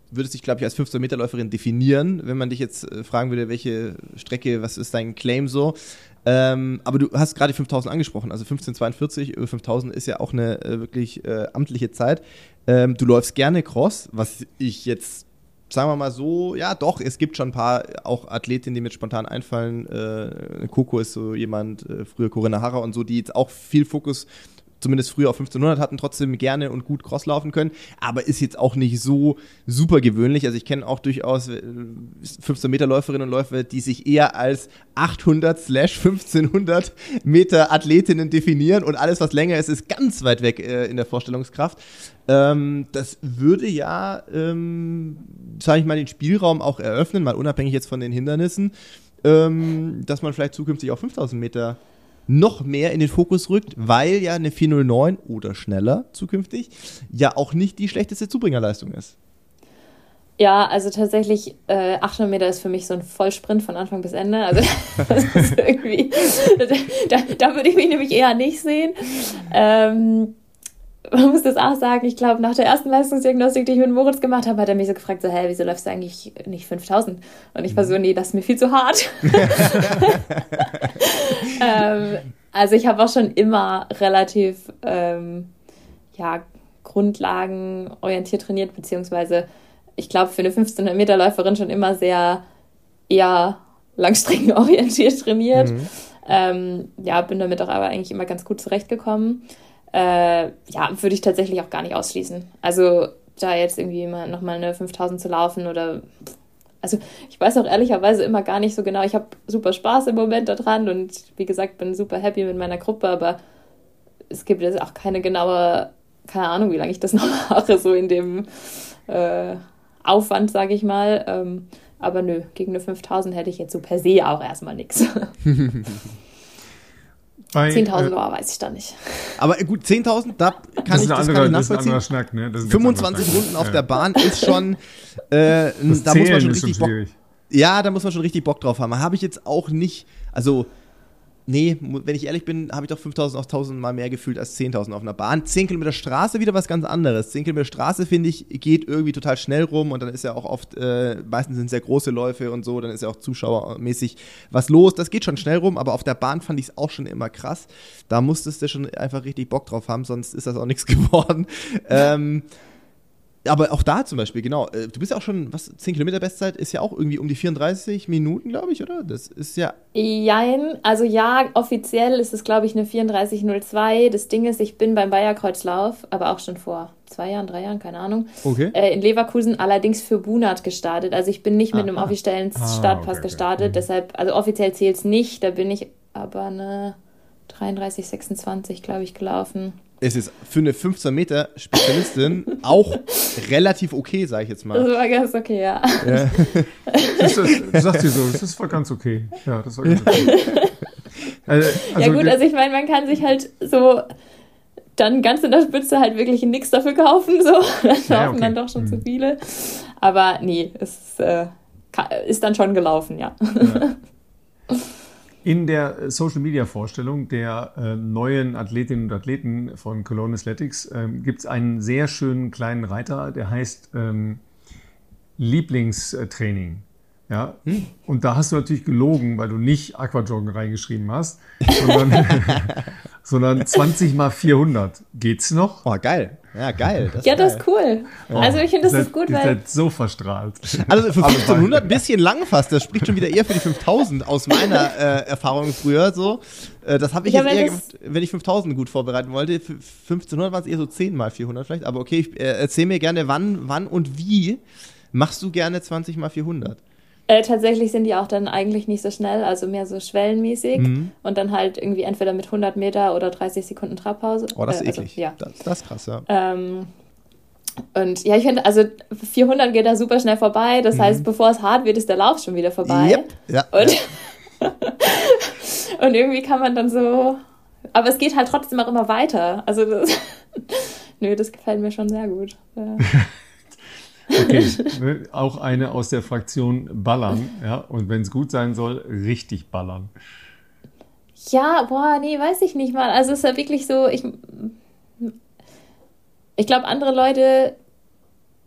würdest dich, glaube ich, als 15-Meter-Läuferin definieren, wenn man dich jetzt fragen würde, welche Strecke, was ist dein Claim so. Aber du hast gerade 5000 angesprochen, also 15:42 über 5000 ist ja auch eine wirklich amtliche Zeit. Du läufst gerne Cross, was ich jetzt, sagen wir mal so, ja doch, es gibt schon ein paar auch Athletinnen, die mir spontan einfallen. Coco ist so jemand, früher Corinna Harrer und so, die jetzt auch viel Fokus zumindest früher auf 1500 hatten, trotzdem gerne und gut Cross laufen können, aber ist jetzt auch nicht so super gewöhnlich. Also ich kenne auch durchaus 15-Meter-Läuferinnen und Läufer, die sich eher als 800/1500 Meter Athletinnen definieren und alles, was länger ist, ist ganz weit weg in der Vorstellungskraft. Das würde ja, sage ich mal, den Spielraum auch eröffnen, mal unabhängig jetzt von den Hindernissen, dass man vielleicht zukünftig auf 5000 Meter noch mehr in den Fokus rückt, weil ja eine 4:09 oder schneller zukünftig ja auch nicht die schlechteste Zubringerleistung ist.
Ja, also tatsächlich 800 Meter ist für mich so ein Vollsprint von Anfang bis Ende. Also das ist irgendwie, da würde ich mich nämlich eher nicht sehen. Man muss das auch sagen, ich glaube, nach der ersten Leistungsdiagnostik, die ich mit Moritz gemacht habe, hat er mich so gefragt, so, wieso läufst du eigentlich nicht 5000? Und ich war so, nee, das ist mir viel zu hart. Also ich habe auch schon immer relativ grundlagenorientiert trainiert, beziehungsweise ich glaube, für eine 1500-Meter-Läuferin schon immer sehr eher langstreckenorientiert trainiert. Bin damit auch aber eigentlich immer ganz gut zurechtgekommen. Würde ich tatsächlich auch gar nicht ausschließen. Also da jetzt irgendwie nochmal eine 5000 zu laufen oder, also ich weiß auch ehrlicherweise immer gar nicht so genau, ich habe super Spaß im Moment daran und wie gesagt, bin super happy mit meiner Gruppe, aber es gibt jetzt auch keine Ahnung, wie lange ich das noch mache, so in dem Aufwand, sage ich mal. Aber nö, gegen eine 5000 hätte ich jetzt so per se auch erstmal nichts. 10.000 weiß ich da nicht.
Aber gut, 10.000, da kann ich nachvollziehen.
Das ist ein anderer Schnack, ne?
25 Runden auf der Bahn ist schon, da muss man schon richtig Bock. Ja, da muss man schon richtig Bock drauf haben. Habe ich jetzt auch nicht, also, nee, wenn ich ehrlich bin, habe ich doch 5.000 auf 1.000 mal mehr gefühlt als 10.000 auf einer Bahn. 10 Kilometer Straße wieder was ganz anderes. 10 Kilometer Straße, finde ich, geht irgendwie total schnell rum und dann ist ja auch oft, meistens sind es sehr große Läufe und so, dann ist ja auch zuschauermäßig was los. Das geht schon schnell rum, aber auf der Bahn fand ich es auch schon immer krass. Da musstest du schon einfach richtig Bock drauf haben, sonst ist das auch nichts geworden. Aber auch da zum Beispiel, genau, du bist ja auch schon, 10 Kilometer Bestzeit ist ja auch irgendwie um die 34 Minuten, glaube ich, oder? Das ist ja...
Jein, also ja, offiziell ist es, glaube ich, eine 34:02. Das Ding ist, ich bin beim Bayerkreuzlauf, aber auch schon vor 2 Jahren, 3 Jahren, keine Ahnung, in Leverkusen allerdings für Bunat gestartet. Also ich bin nicht mit einem offiziellen Startpass gestartet, deshalb, also offiziell zählt es nicht, da bin ich aber eine 33:26, glaube ich, gelaufen.
Es ist für eine 15-Meter-Spezialistin auch relativ okay, sage ich jetzt mal.
Das war ganz okay, ja.
Du sagst dir so, das war ganz okay. Ja, das war ganz okay.
Also ich meine, man kann sich halt so dann ganz in der Spitze halt wirklich nichts dafür kaufen, so. Dann laufen dann doch schon zu viele. Aber nee, es ist dann schon gelaufen, ja.
In der Social-Media-Vorstellung der neuen Athletinnen und Athleten von Cologne Athletics gibt es einen sehr schönen kleinen Reiter, der heißt Lieblingstraining. Ja? Und da hast du natürlich gelogen, weil du nicht Aquajoggen reingeschrieben hast, sondern 20x400. Geht's noch?
Oh, geil. Ja, geil.
Das ist cool. Also ich finde, das ist gut,
weil... Ihr
weil...
seid so verstrahlt.
Also für 1500 ein bisschen lang fast. Das spricht schon wieder eher für die 5000 aus meiner Erfahrung früher so. Das habe ich jetzt eher gemacht, wenn ich 5000 gut vorbereiten wollte. Für 1500 waren es eher so 10x400 vielleicht. Aber okay, erzähl mir gerne, wann und wie machst du gerne 20x400?
Tatsächlich sind die auch dann eigentlich nicht so schnell, also mehr so schwellenmäßig und dann halt irgendwie entweder mit 100 Meter oder 30 Sekunden Trabpause.
Oh, das ist eklig.
Ja.
Das ist krass, ja.
Und ja, ich finde, also 400 geht da super schnell vorbei, das heißt, bevor es hart wird, ist der Lauf schon wieder vorbei.
Yep. Ja.
Und irgendwie kann man dann so, aber es geht halt trotzdem auch immer weiter. Also das gefällt mir schon sehr gut. Ja.
Okay, auch eine aus der Fraktion ballern, ja, und wenn es gut sein soll, richtig ballern.
Ja, weiß ich nicht mal. Also es ist ja wirklich so, ich glaube, andere Leute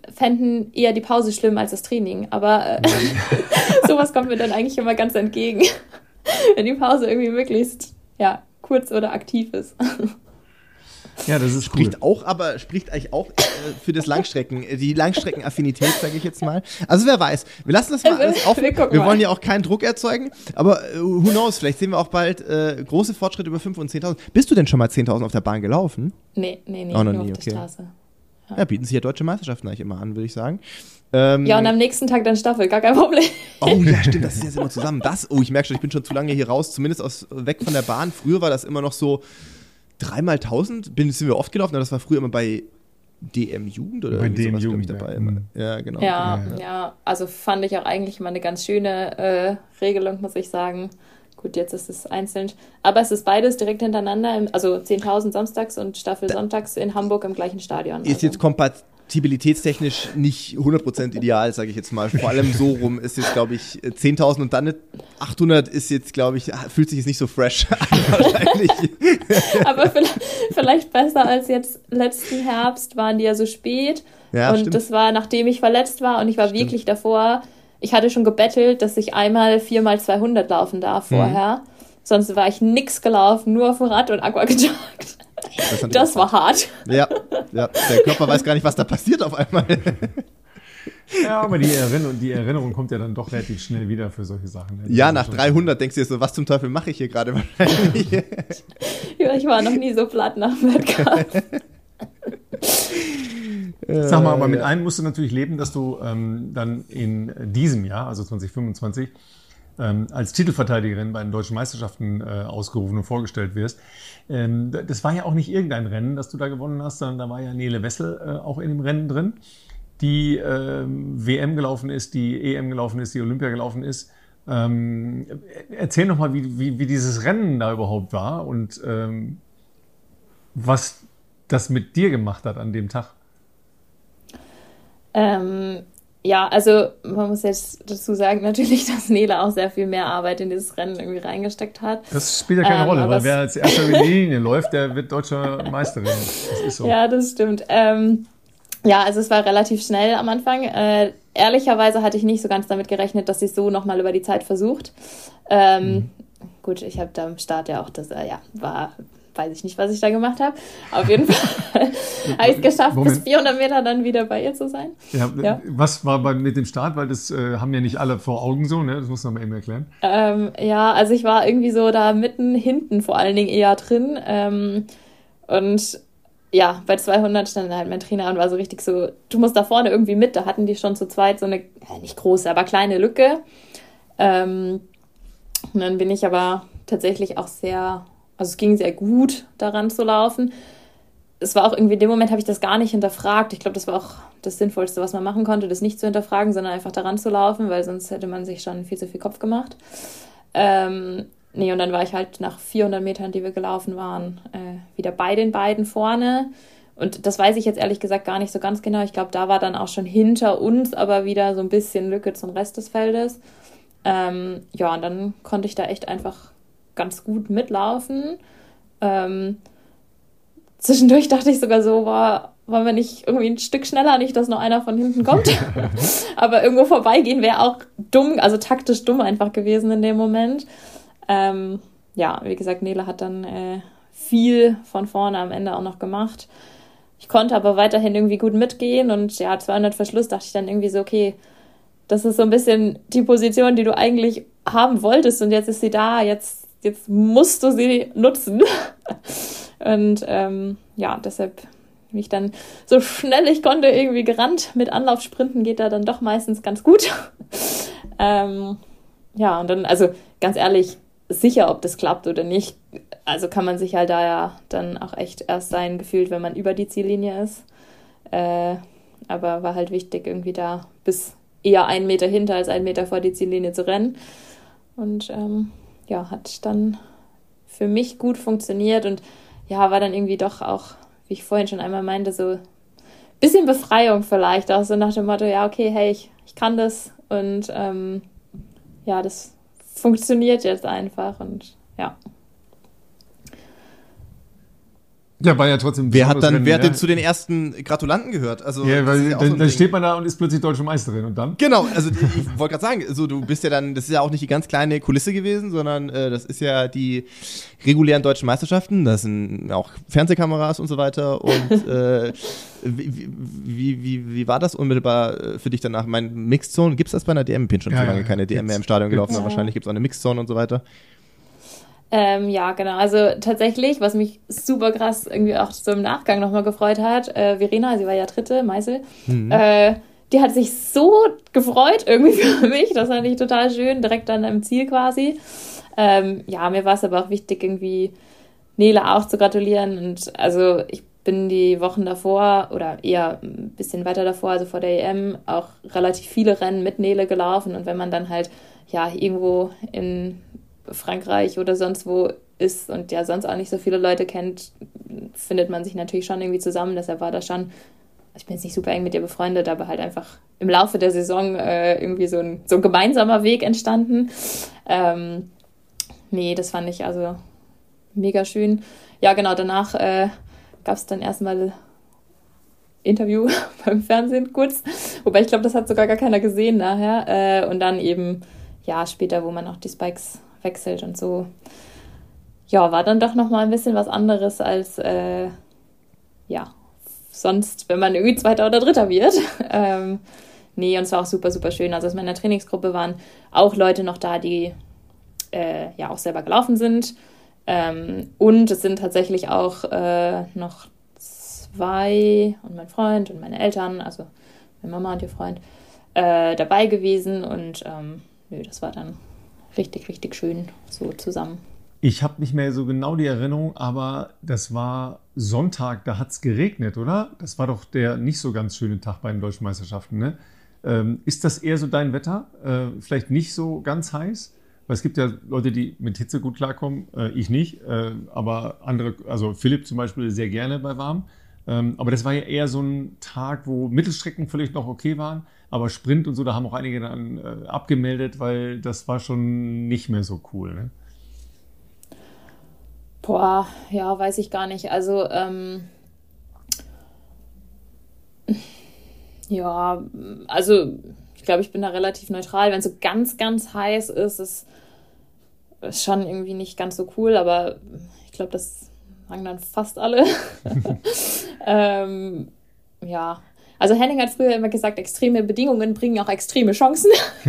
fänden eher die Pause schlimm als das Training. Aber sowas kommt mir dann eigentlich immer ganz entgegen, wenn die Pause irgendwie möglichst kurz oder aktiv ist.
Ja, das ist
spricht eigentlich auch für das die Langstreckenaffinität, sage ich jetzt mal. Also wer weiß, wir lassen das mal alles offen. Wir wollen ja auch keinen Druck erzeugen, aber who knows, vielleicht sehen wir auch bald große Fortschritte über 5.000 und 10.000. Bist du denn schon mal 10.000 auf der Bahn gelaufen?
Nee,
auch noch
nur
nie,
auf der Straße.
Ja, bieten sich ja deutsche Meisterschaften eigentlich immer an, würde ich sagen.
Ja, und am nächsten Tag dann Staffel, gar kein Problem.
Oh ja, stimmt, das ist jetzt immer zusammen. Ich merke schon, ich bin schon zu lange hier raus, zumindest weg von der Bahn. Früher war das immer noch so 3x1000, sind wir oft gelaufen, aber das war früher immer bei DM-Jugend oder
bei
DM
sowas,
ich, dabei. Ja, genau.
Ja, also fand ich auch eigentlich immer eine ganz schöne Regelung, muss ich sagen. Gut, jetzt ist es einzeln. Aber es ist beides direkt hintereinander, also 10.000 samstags und Staffel sonntags in Hamburg im gleichen Stadion.
Ist jetzt kompatibilitätstechnisch nicht 100% ideal, sage ich jetzt mal. Vor allem so rum ist jetzt, glaube ich, 10.000 und dann 800 ist jetzt, glaube ich, fühlt sich jetzt nicht so fresh an wahrscheinlich.
Aber vielleicht besser als jetzt letzten Herbst, waren die ja so spät.
Ja,
und
stimmt.
Das war, nachdem ich verletzt war und ich war wirklich davor, ich hatte schon gebettelt, dass ich einmal 4x200 laufen darf vorher. Sonst war ich nix gelaufen, nur auf dem Rad und Aqua gejoggt. Das war hart.
Ja, der Körper weiß gar nicht, was da passiert auf einmal.
Ja, aber die Erinnerung kommt ja dann doch relativ schnell wieder für solche Sachen.
Ja, nach 300 denkst du dir so, was zum Teufel mache ich hier gerade wahrscheinlich?
Ja, ich war noch nie so platt nach dem Wettkampf.
Sag mal, aber mit einem musst du natürlich leben, dass du dann in diesem Jahr, also 2025, als Titelverteidigerin bei den deutschen Meisterschaften ausgerufen und vorgestellt wirst. Das war ja auch nicht irgendein Rennen, das du da gewonnen hast, sondern da war ja Nele Wessel auch in dem Rennen drin, die WM gelaufen ist, die EM gelaufen ist, die Olympia gelaufen ist. Erzähl noch mal, wie dieses Rennen da überhaupt war und was das mit dir gemacht hat an dem Tag.
Ja, also man muss jetzt dazu sagen, natürlich, dass Nele auch sehr viel mehr Arbeit in dieses Rennen irgendwie reingesteckt hat.
Das spielt ja keine Rolle, weil wer als erster über die Linie läuft, der wird deutscher Meisterin. Das ist so.
Ja, das stimmt. Ja, also es war relativ schnell am Anfang. Ehrlicherweise hatte ich nicht so ganz damit gerechnet, dass sie es so nochmal über die Zeit versucht. Gut, ich habe da am Start ja auch weiß ich nicht, was ich da gemacht habe. Auf jeden Fall habe ich es geschafft, bis 400 Meter dann wieder bei ihr zu sein.
Ja. Was war mit dem Start? Weil das haben ja nicht alle vor Augen so, ne? Das muss man mal eben erklären.
Ja, also ich war irgendwie so da mitten hinten vor allen Dingen eher drin. Und ja, bei 200 stand halt mein Trainer und war so richtig so, du musst da vorne irgendwie mit. Da hatten die schon zu zweit so eine, nicht große, aber kleine Lücke. Und dann bin ich aber tatsächlich auch also es ging sehr gut, daran zu laufen. Es war auch irgendwie, in dem Moment habe ich das gar nicht hinterfragt. Ich glaube, das war auch das Sinnvollste, was man machen konnte, das nicht zu hinterfragen, sondern einfach daran zu laufen, weil sonst hätte man sich schon viel zu viel Kopf gemacht. Und dann war ich halt nach 400 Metern, die wir gelaufen waren, wieder bei den beiden vorne. Und das weiß ich jetzt ehrlich gesagt gar nicht so ganz genau. Ich glaube, da war dann auch schon hinter uns aber wieder so ein bisschen Lücke zum Rest des Feldes. Und dann konnte ich da echt einfach ganz gut mitlaufen. Zwischendurch dachte ich sogar so, wollen wir nicht irgendwie ein Stück schneller, nicht, dass noch einer von hinten kommt. Aber irgendwo vorbeigehen wäre auch dumm, also taktisch dumm einfach gewesen in dem Moment. Wie gesagt, Nele hat dann viel von vorne am Ende auch noch gemacht. Ich konnte aber weiterhin irgendwie gut mitgehen und 200 Verschluss dachte ich dann irgendwie so, okay, das ist so ein bisschen die Position, die du eigentlich haben wolltest und jetzt ist sie da, jetzt musst du sie nutzen. Und deshalb bin ich dann so schnell ich konnte irgendwie gerannt. Mit Anlaufsprinten geht da dann doch meistens ganz gut. Und dann, also ganz ehrlich, sicher, ob das klappt oder nicht. Also kann man sich halt da ja dann auch echt erst sein, gefühlt, wenn man über die Ziellinie ist. Aber war halt wichtig, irgendwie da bis eher 1 Meter hinter als 1 Meter vor die Ziellinie zu rennen. Und hat dann für mich gut funktioniert und war dann irgendwie doch auch, wie ich vorhin schon einmal meinte, so ein bisschen Befreiung vielleicht, auch so nach dem Motto, ja, okay, hey, ich kann das und das funktioniert jetzt einfach und ja.
Ja, war ja trotzdem.
Wer hat denn zu den ersten Gratulanten gehört? Also,
ja, weil dann steht man da und ist plötzlich deutsche Meisterin und dann?
Genau, also ich wollte gerade sagen, so, du bist ja dann, das ist ja auch nicht die ganz kleine Kulisse gewesen, sondern das ist ja die regulären deutschen Meisterschaften, das sind auch Fernsehkameras und so weiter. Und wie war das unmittelbar für dich danach? Mixed Zone, gibt es das bei einer DM? Ich bin schon so lange keine DM mehr im Stadion gelaufen, aber wahrscheinlich gibt es auch eine Mixed Zone und so weiter.
Ja, genau. Also tatsächlich, was mich super krass irgendwie auch so im Nachgang nochmal gefreut hat, Verena, sie war ja Dritte, Meißel, die hat sich so gefreut irgendwie für mich. Das fand ich total schön, direkt dann im Ziel quasi. Ja, mir war es aber auch wichtig, irgendwie Nele auch zu gratulieren. Und also ich bin die Wochen davor oder eher ein bisschen weiter davor, also vor der EM, auch relativ viele Rennen mit Nele gelaufen. Und wenn man dann halt ja irgendwo in Frankreich oder sonst wo ist und ja sonst auch nicht so viele Leute kennt, findet man sich natürlich schon irgendwie zusammen. Deshalb war das schon, ich bin jetzt nicht super eng mit ihr befreundet, aber halt einfach im Laufe der Saison irgendwie so ein gemeinsamer Weg entstanden. Nee, das fand ich also mega schön. Ja, genau, danach gab es dann erstmal Interview beim Fernsehen kurz, wobei ich glaube, das hat sogar gar keiner gesehen nachher. Und dann eben, ja, später, wo man auch die Spikes wechselt und so. Ja, war dann doch nochmal ein bisschen was anderes als, ja, sonst, wenn man irgendwie Zweiter oder Dritter wird. Nee, und es war auch super, super schön. Also aus meiner Trainingsgruppe waren auch Leute noch da, die ja auch selber gelaufen sind. Und es sind tatsächlich auch noch zwei und mein Freund und meine Eltern, also meine Mama und ihr Freund, dabei gewesen. Und nö, das war dann richtig, richtig schön so zusammen.
Ich habe nicht mehr so genau die Erinnerung, aber das war Sonntag, da hat es geregnet, oder? Das war doch der nicht so ganz schöne Tag bei den Deutschen Meisterschaften, ne? Ist das eher so dein Wetter? Vielleicht nicht so ganz heiß? Weil es gibt ja Leute, die mit Hitze gut klarkommen, ich nicht, aber andere, also Philipp zum Beispiel sehr gerne bei warm. Aber das war ja eher so ein Tag, wo Mittelstrecken vielleicht noch okay waren, aber Sprint und so, da haben auch einige dann abgemeldet, weil das war schon nicht mehr so cool, ne?
Boah, ja, weiß ich gar nicht. Also, ja, also ich glaube, ich bin da relativ neutral. Wenn es so ganz, ganz heiß ist, ist schon irgendwie nicht ganz so cool, aber ich glaube, das sagen dann fast alle. Ja, also Henning hat früher immer gesagt, extreme Bedingungen bringen auch extreme Chancen.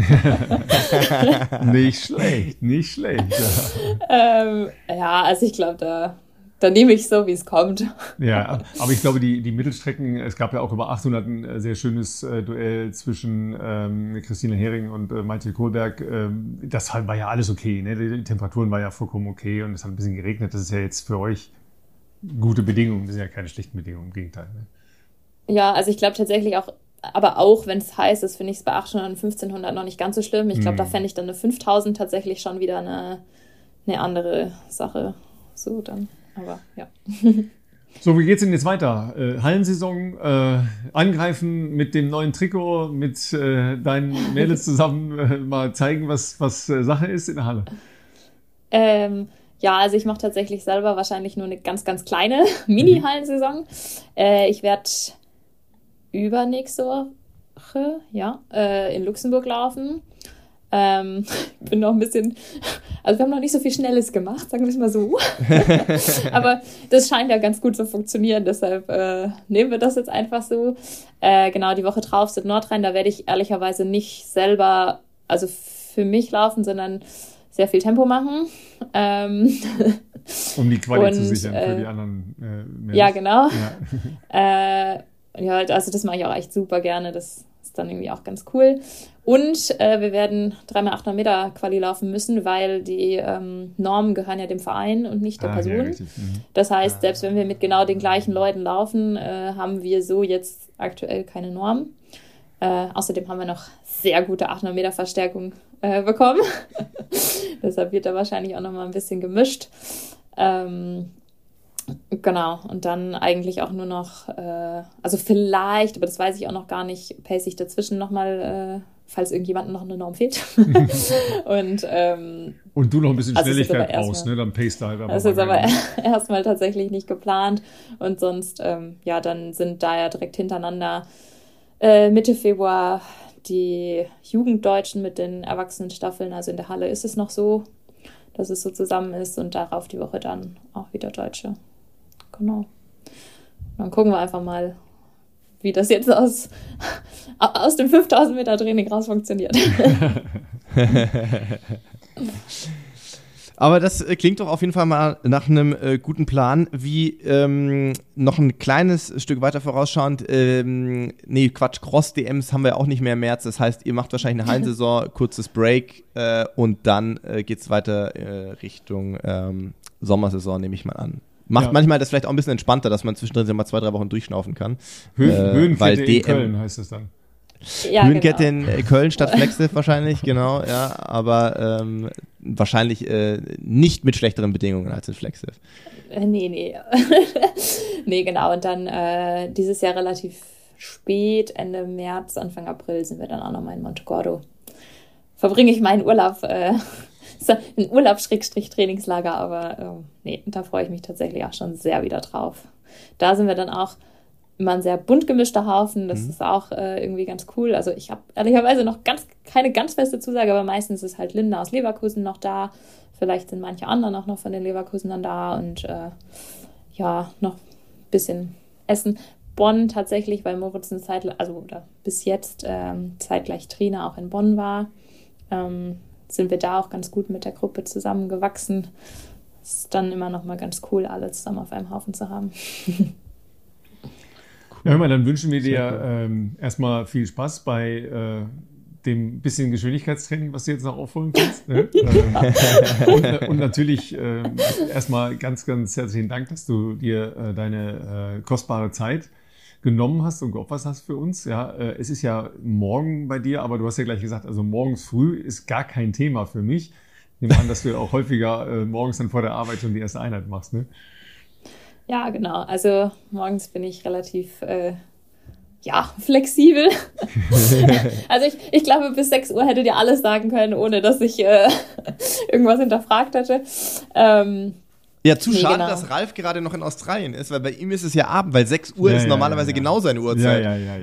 Nicht schlecht, nicht schlecht.
Ja, also ich glaube, da nehme ich so, wie es kommt.
Ja, aber ich glaube, die Mittelstrecken, es gab ja auch über 800 ein sehr schönes Duell zwischen Christine Hering und Maite Kohlberg. Das war ja alles okay, ne? Die Temperaturen waren ja vollkommen okay und es hat ein bisschen geregnet. Das ist ja jetzt für euch gute Bedingungen, das sind ja keine schlechten Bedingungen, im Gegenteil. Ne?
Ja, also ich glaube tatsächlich auch, aber auch wenn es heiß ist, finde ich es bei 800 und 1500 noch nicht ganz so schlimm. Ich glaube, da fände ich dann eine 5000 tatsächlich schon wieder eine andere Sache. So dann, aber ja.
So, wie geht's denn jetzt weiter? Hallensaison, angreifen mit dem neuen Trikot, mit deinen Mädels zusammen, mal zeigen, was Sache ist in der Halle?
Ja, also ich mache tatsächlich selber wahrscheinlich nur eine ganz, ganz kleine Mini-Hallensaison. Ich werde übernächste Woche in Luxemburg laufen. Bin noch ein bisschen, also wir haben noch nicht so viel Schnelles gemacht, sagen wir es mal so. Aber das scheint ja ganz gut zu funktionieren, deshalb nehmen wir das jetzt einfach so. Genau, die Woche drauf sind Nordrhein, da werde ich ehrlicherweise nicht selber, also für mich laufen, sondern sehr viel Tempo machen.
Um die Quali zu sichern für die anderen Mädels.
Ja, genau. Ja. Ja, also das mache ich auch echt super gerne. Das ist dann irgendwie auch ganz cool. Und wir werden 3x800 Meter Quali laufen müssen, weil die Normen gehören ja dem Verein und nicht der Person.
Ja,
das heißt, selbst wenn wir mit genau den gleichen Leuten laufen, haben wir so jetzt aktuell keine Norm. Außerdem haben wir noch sehr gute 800 Meter Verstärkung bekommen. Deshalb wird da wahrscheinlich auch noch mal ein bisschen gemischt. Genau, und dann eigentlich auch nur noch, also vielleicht, aber das weiß ich auch noch gar nicht, pace ich dazwischen nochmal falls irgendjemandem noch eine Norm fehlt. Und
du noch ein bisschen Schnelligkeit brauchst, ne? Dann paced du halt aber.
Das ist aber erstmal tatsächlich nicht geplant. Und sonst, dann sind da ja direkt hintereinander Mitte Februar die Jugenddeutschen mit den Erwachsenenstaffeln. Also in der Halle ist es noch so, dass es so zusammen ist und darauf die Woche dann auch wieder Deutsche. Genau. Dann gucken wir einfach mal, wie das jetzt aus dem 5000 Meter Training raus funktioniert.
Aber das klingt doch auf jeden Fall mal nach einem guten Plan. Wie noch ein kleines Stück weiter vorausschauend, Cross-DMs haben wir auch nicht mehr im März. Das heißt, ihr macht wahrscheinlich eine Hallensaison, kurzes Break und dann geht es weiter Richtung Sommersaison, nehme ich mal an. Macht manchmal das vielleicht auch ein bisschen entspannter, dass man zwischendrin mal 2-3 Wochen durchschnaufen kann.
Höhenkette in Köln heißt es dann.
Ja,
Höhenkette in Köln statt Flexiv wahrscheinlich, genau, ja, aber wahrscheinlich nicht mit schlechteren Bedingungen als in Flexiv.
Nee. Nee, genau, und dann dieses Jahr relativ spät, Ende März, Anfang April sind wir dann auch nochmal in Montegordo. Verbringe ich meinen Urlaub, ein Urlaub-Trainingslager, aber da freue ich mich tatsächlich auch schon sehr wieder drauf. Da sind wir dann auch immer ein sehr bunt gemischter Haufen, das ist auch irgendwie ganz cool. Also ich habe ehrlicherweise noch keine ganz feste Zusage, aber meistens ist halt Linda aus Leverkusen noch da. Vielleicht sind manche anderen auch noch von den Leverkusenern da und noch ein bisschen Essen. Bonn tatsächlich, weil Moritz bis jetzt zeitgleich Trainer auch in Bonn war, sind wir da auch ganz gut mit der Gruppe zusammengewachsen. Es ist dann immer noch mal ganz cool, alle zusammen auf einem Haufen zu haben.
Ja, hör mal, dann wünschen wir dir erstmal viel Spaß bei dem bisschen Geschwindigkeitstraining, was du jetzt noch aufholen kannst. Ne? und natürlich erstmal ganz, ganz herzlichen Dank, dass du dir deine kostbare Zeit genommen hast und geopfert hast für uns. Ja, es ist ja morgen bei dir, aber du hast ja gleich gesagt, also morgens früh ist gar kein Thema für mich. Ich nehme an, dass du auch häufiger morgens dann vor der Arbeit schon die erste Einheit machst, ne?
Ja, genau. Also morgens bin ich relativ flexibel. Also ich glaube, bis 6 Uhr hättet ihr alles sagen können, ohne dass ich irgendwas hinterfragt hätte.
Schade, genau, dass Ralf gerade noch in Australien ist, weil bei ihm ist es ja Abend, weil 6 Uhr ist normalerweise genau seine Uhrzeit.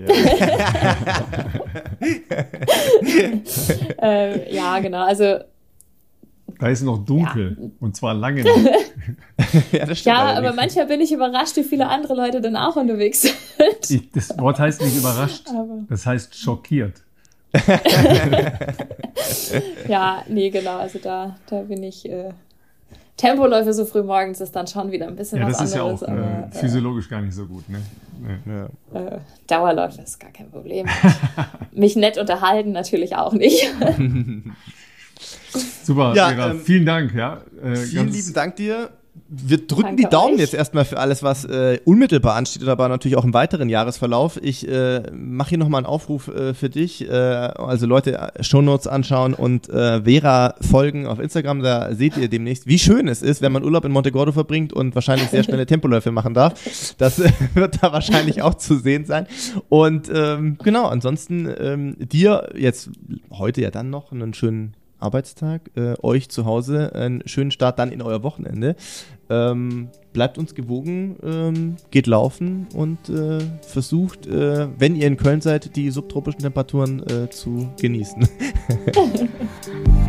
Ja, genau. Also
da ist noch dunkel und zwar lange noch.
Das stimmt
aber manchmal bin ich überrascht, wie viele andere Leute dann auch unterwegs sind.
Das Wort heißt nicht überrascht, das heißt schockiert.
Ja, nee, genau, also da bin ich Tempoläufe so früh morgens ist dann schon wieder ein bisschen was anderes.
Ja, das ist ja auch physiologisch gar nicht so gut, ne?
Ja. Dauerläufe ist gar kein Problem. Mich nett unterhalten natürlich auch nicht.
Super, Vera, vielen Dank. Ja,
vielen lieben Dank dir. Wir drücken die Daumen jetzt erstmal für alles, was unmittelbar ansteht, aber natürlich auch im weiteren Jahresverlauf. Ich mache hier nochmal einen Aufruf für dich. Also Leute, Shownotes anschauen und Vera folgen auf Instagram. Da seht ihr demnächst, wie schön es ist, wenn man Urlaub in Montegordo verbringt und wahrscheinlich sehr schnelle Tempoläufe machen darf. Das wird da wahrscheinlich auch zu sehen sein. Und ansonsten dir jetzt heute ja dann noch einen schönen Arbeitstag, euch zu Hause einen schönen Start dann in euer Wochenende. Bleibt uns gewogen, geht laufen und versucht, wenn ihr in Köln seid, die subtropischen Temperaturen zu genießen.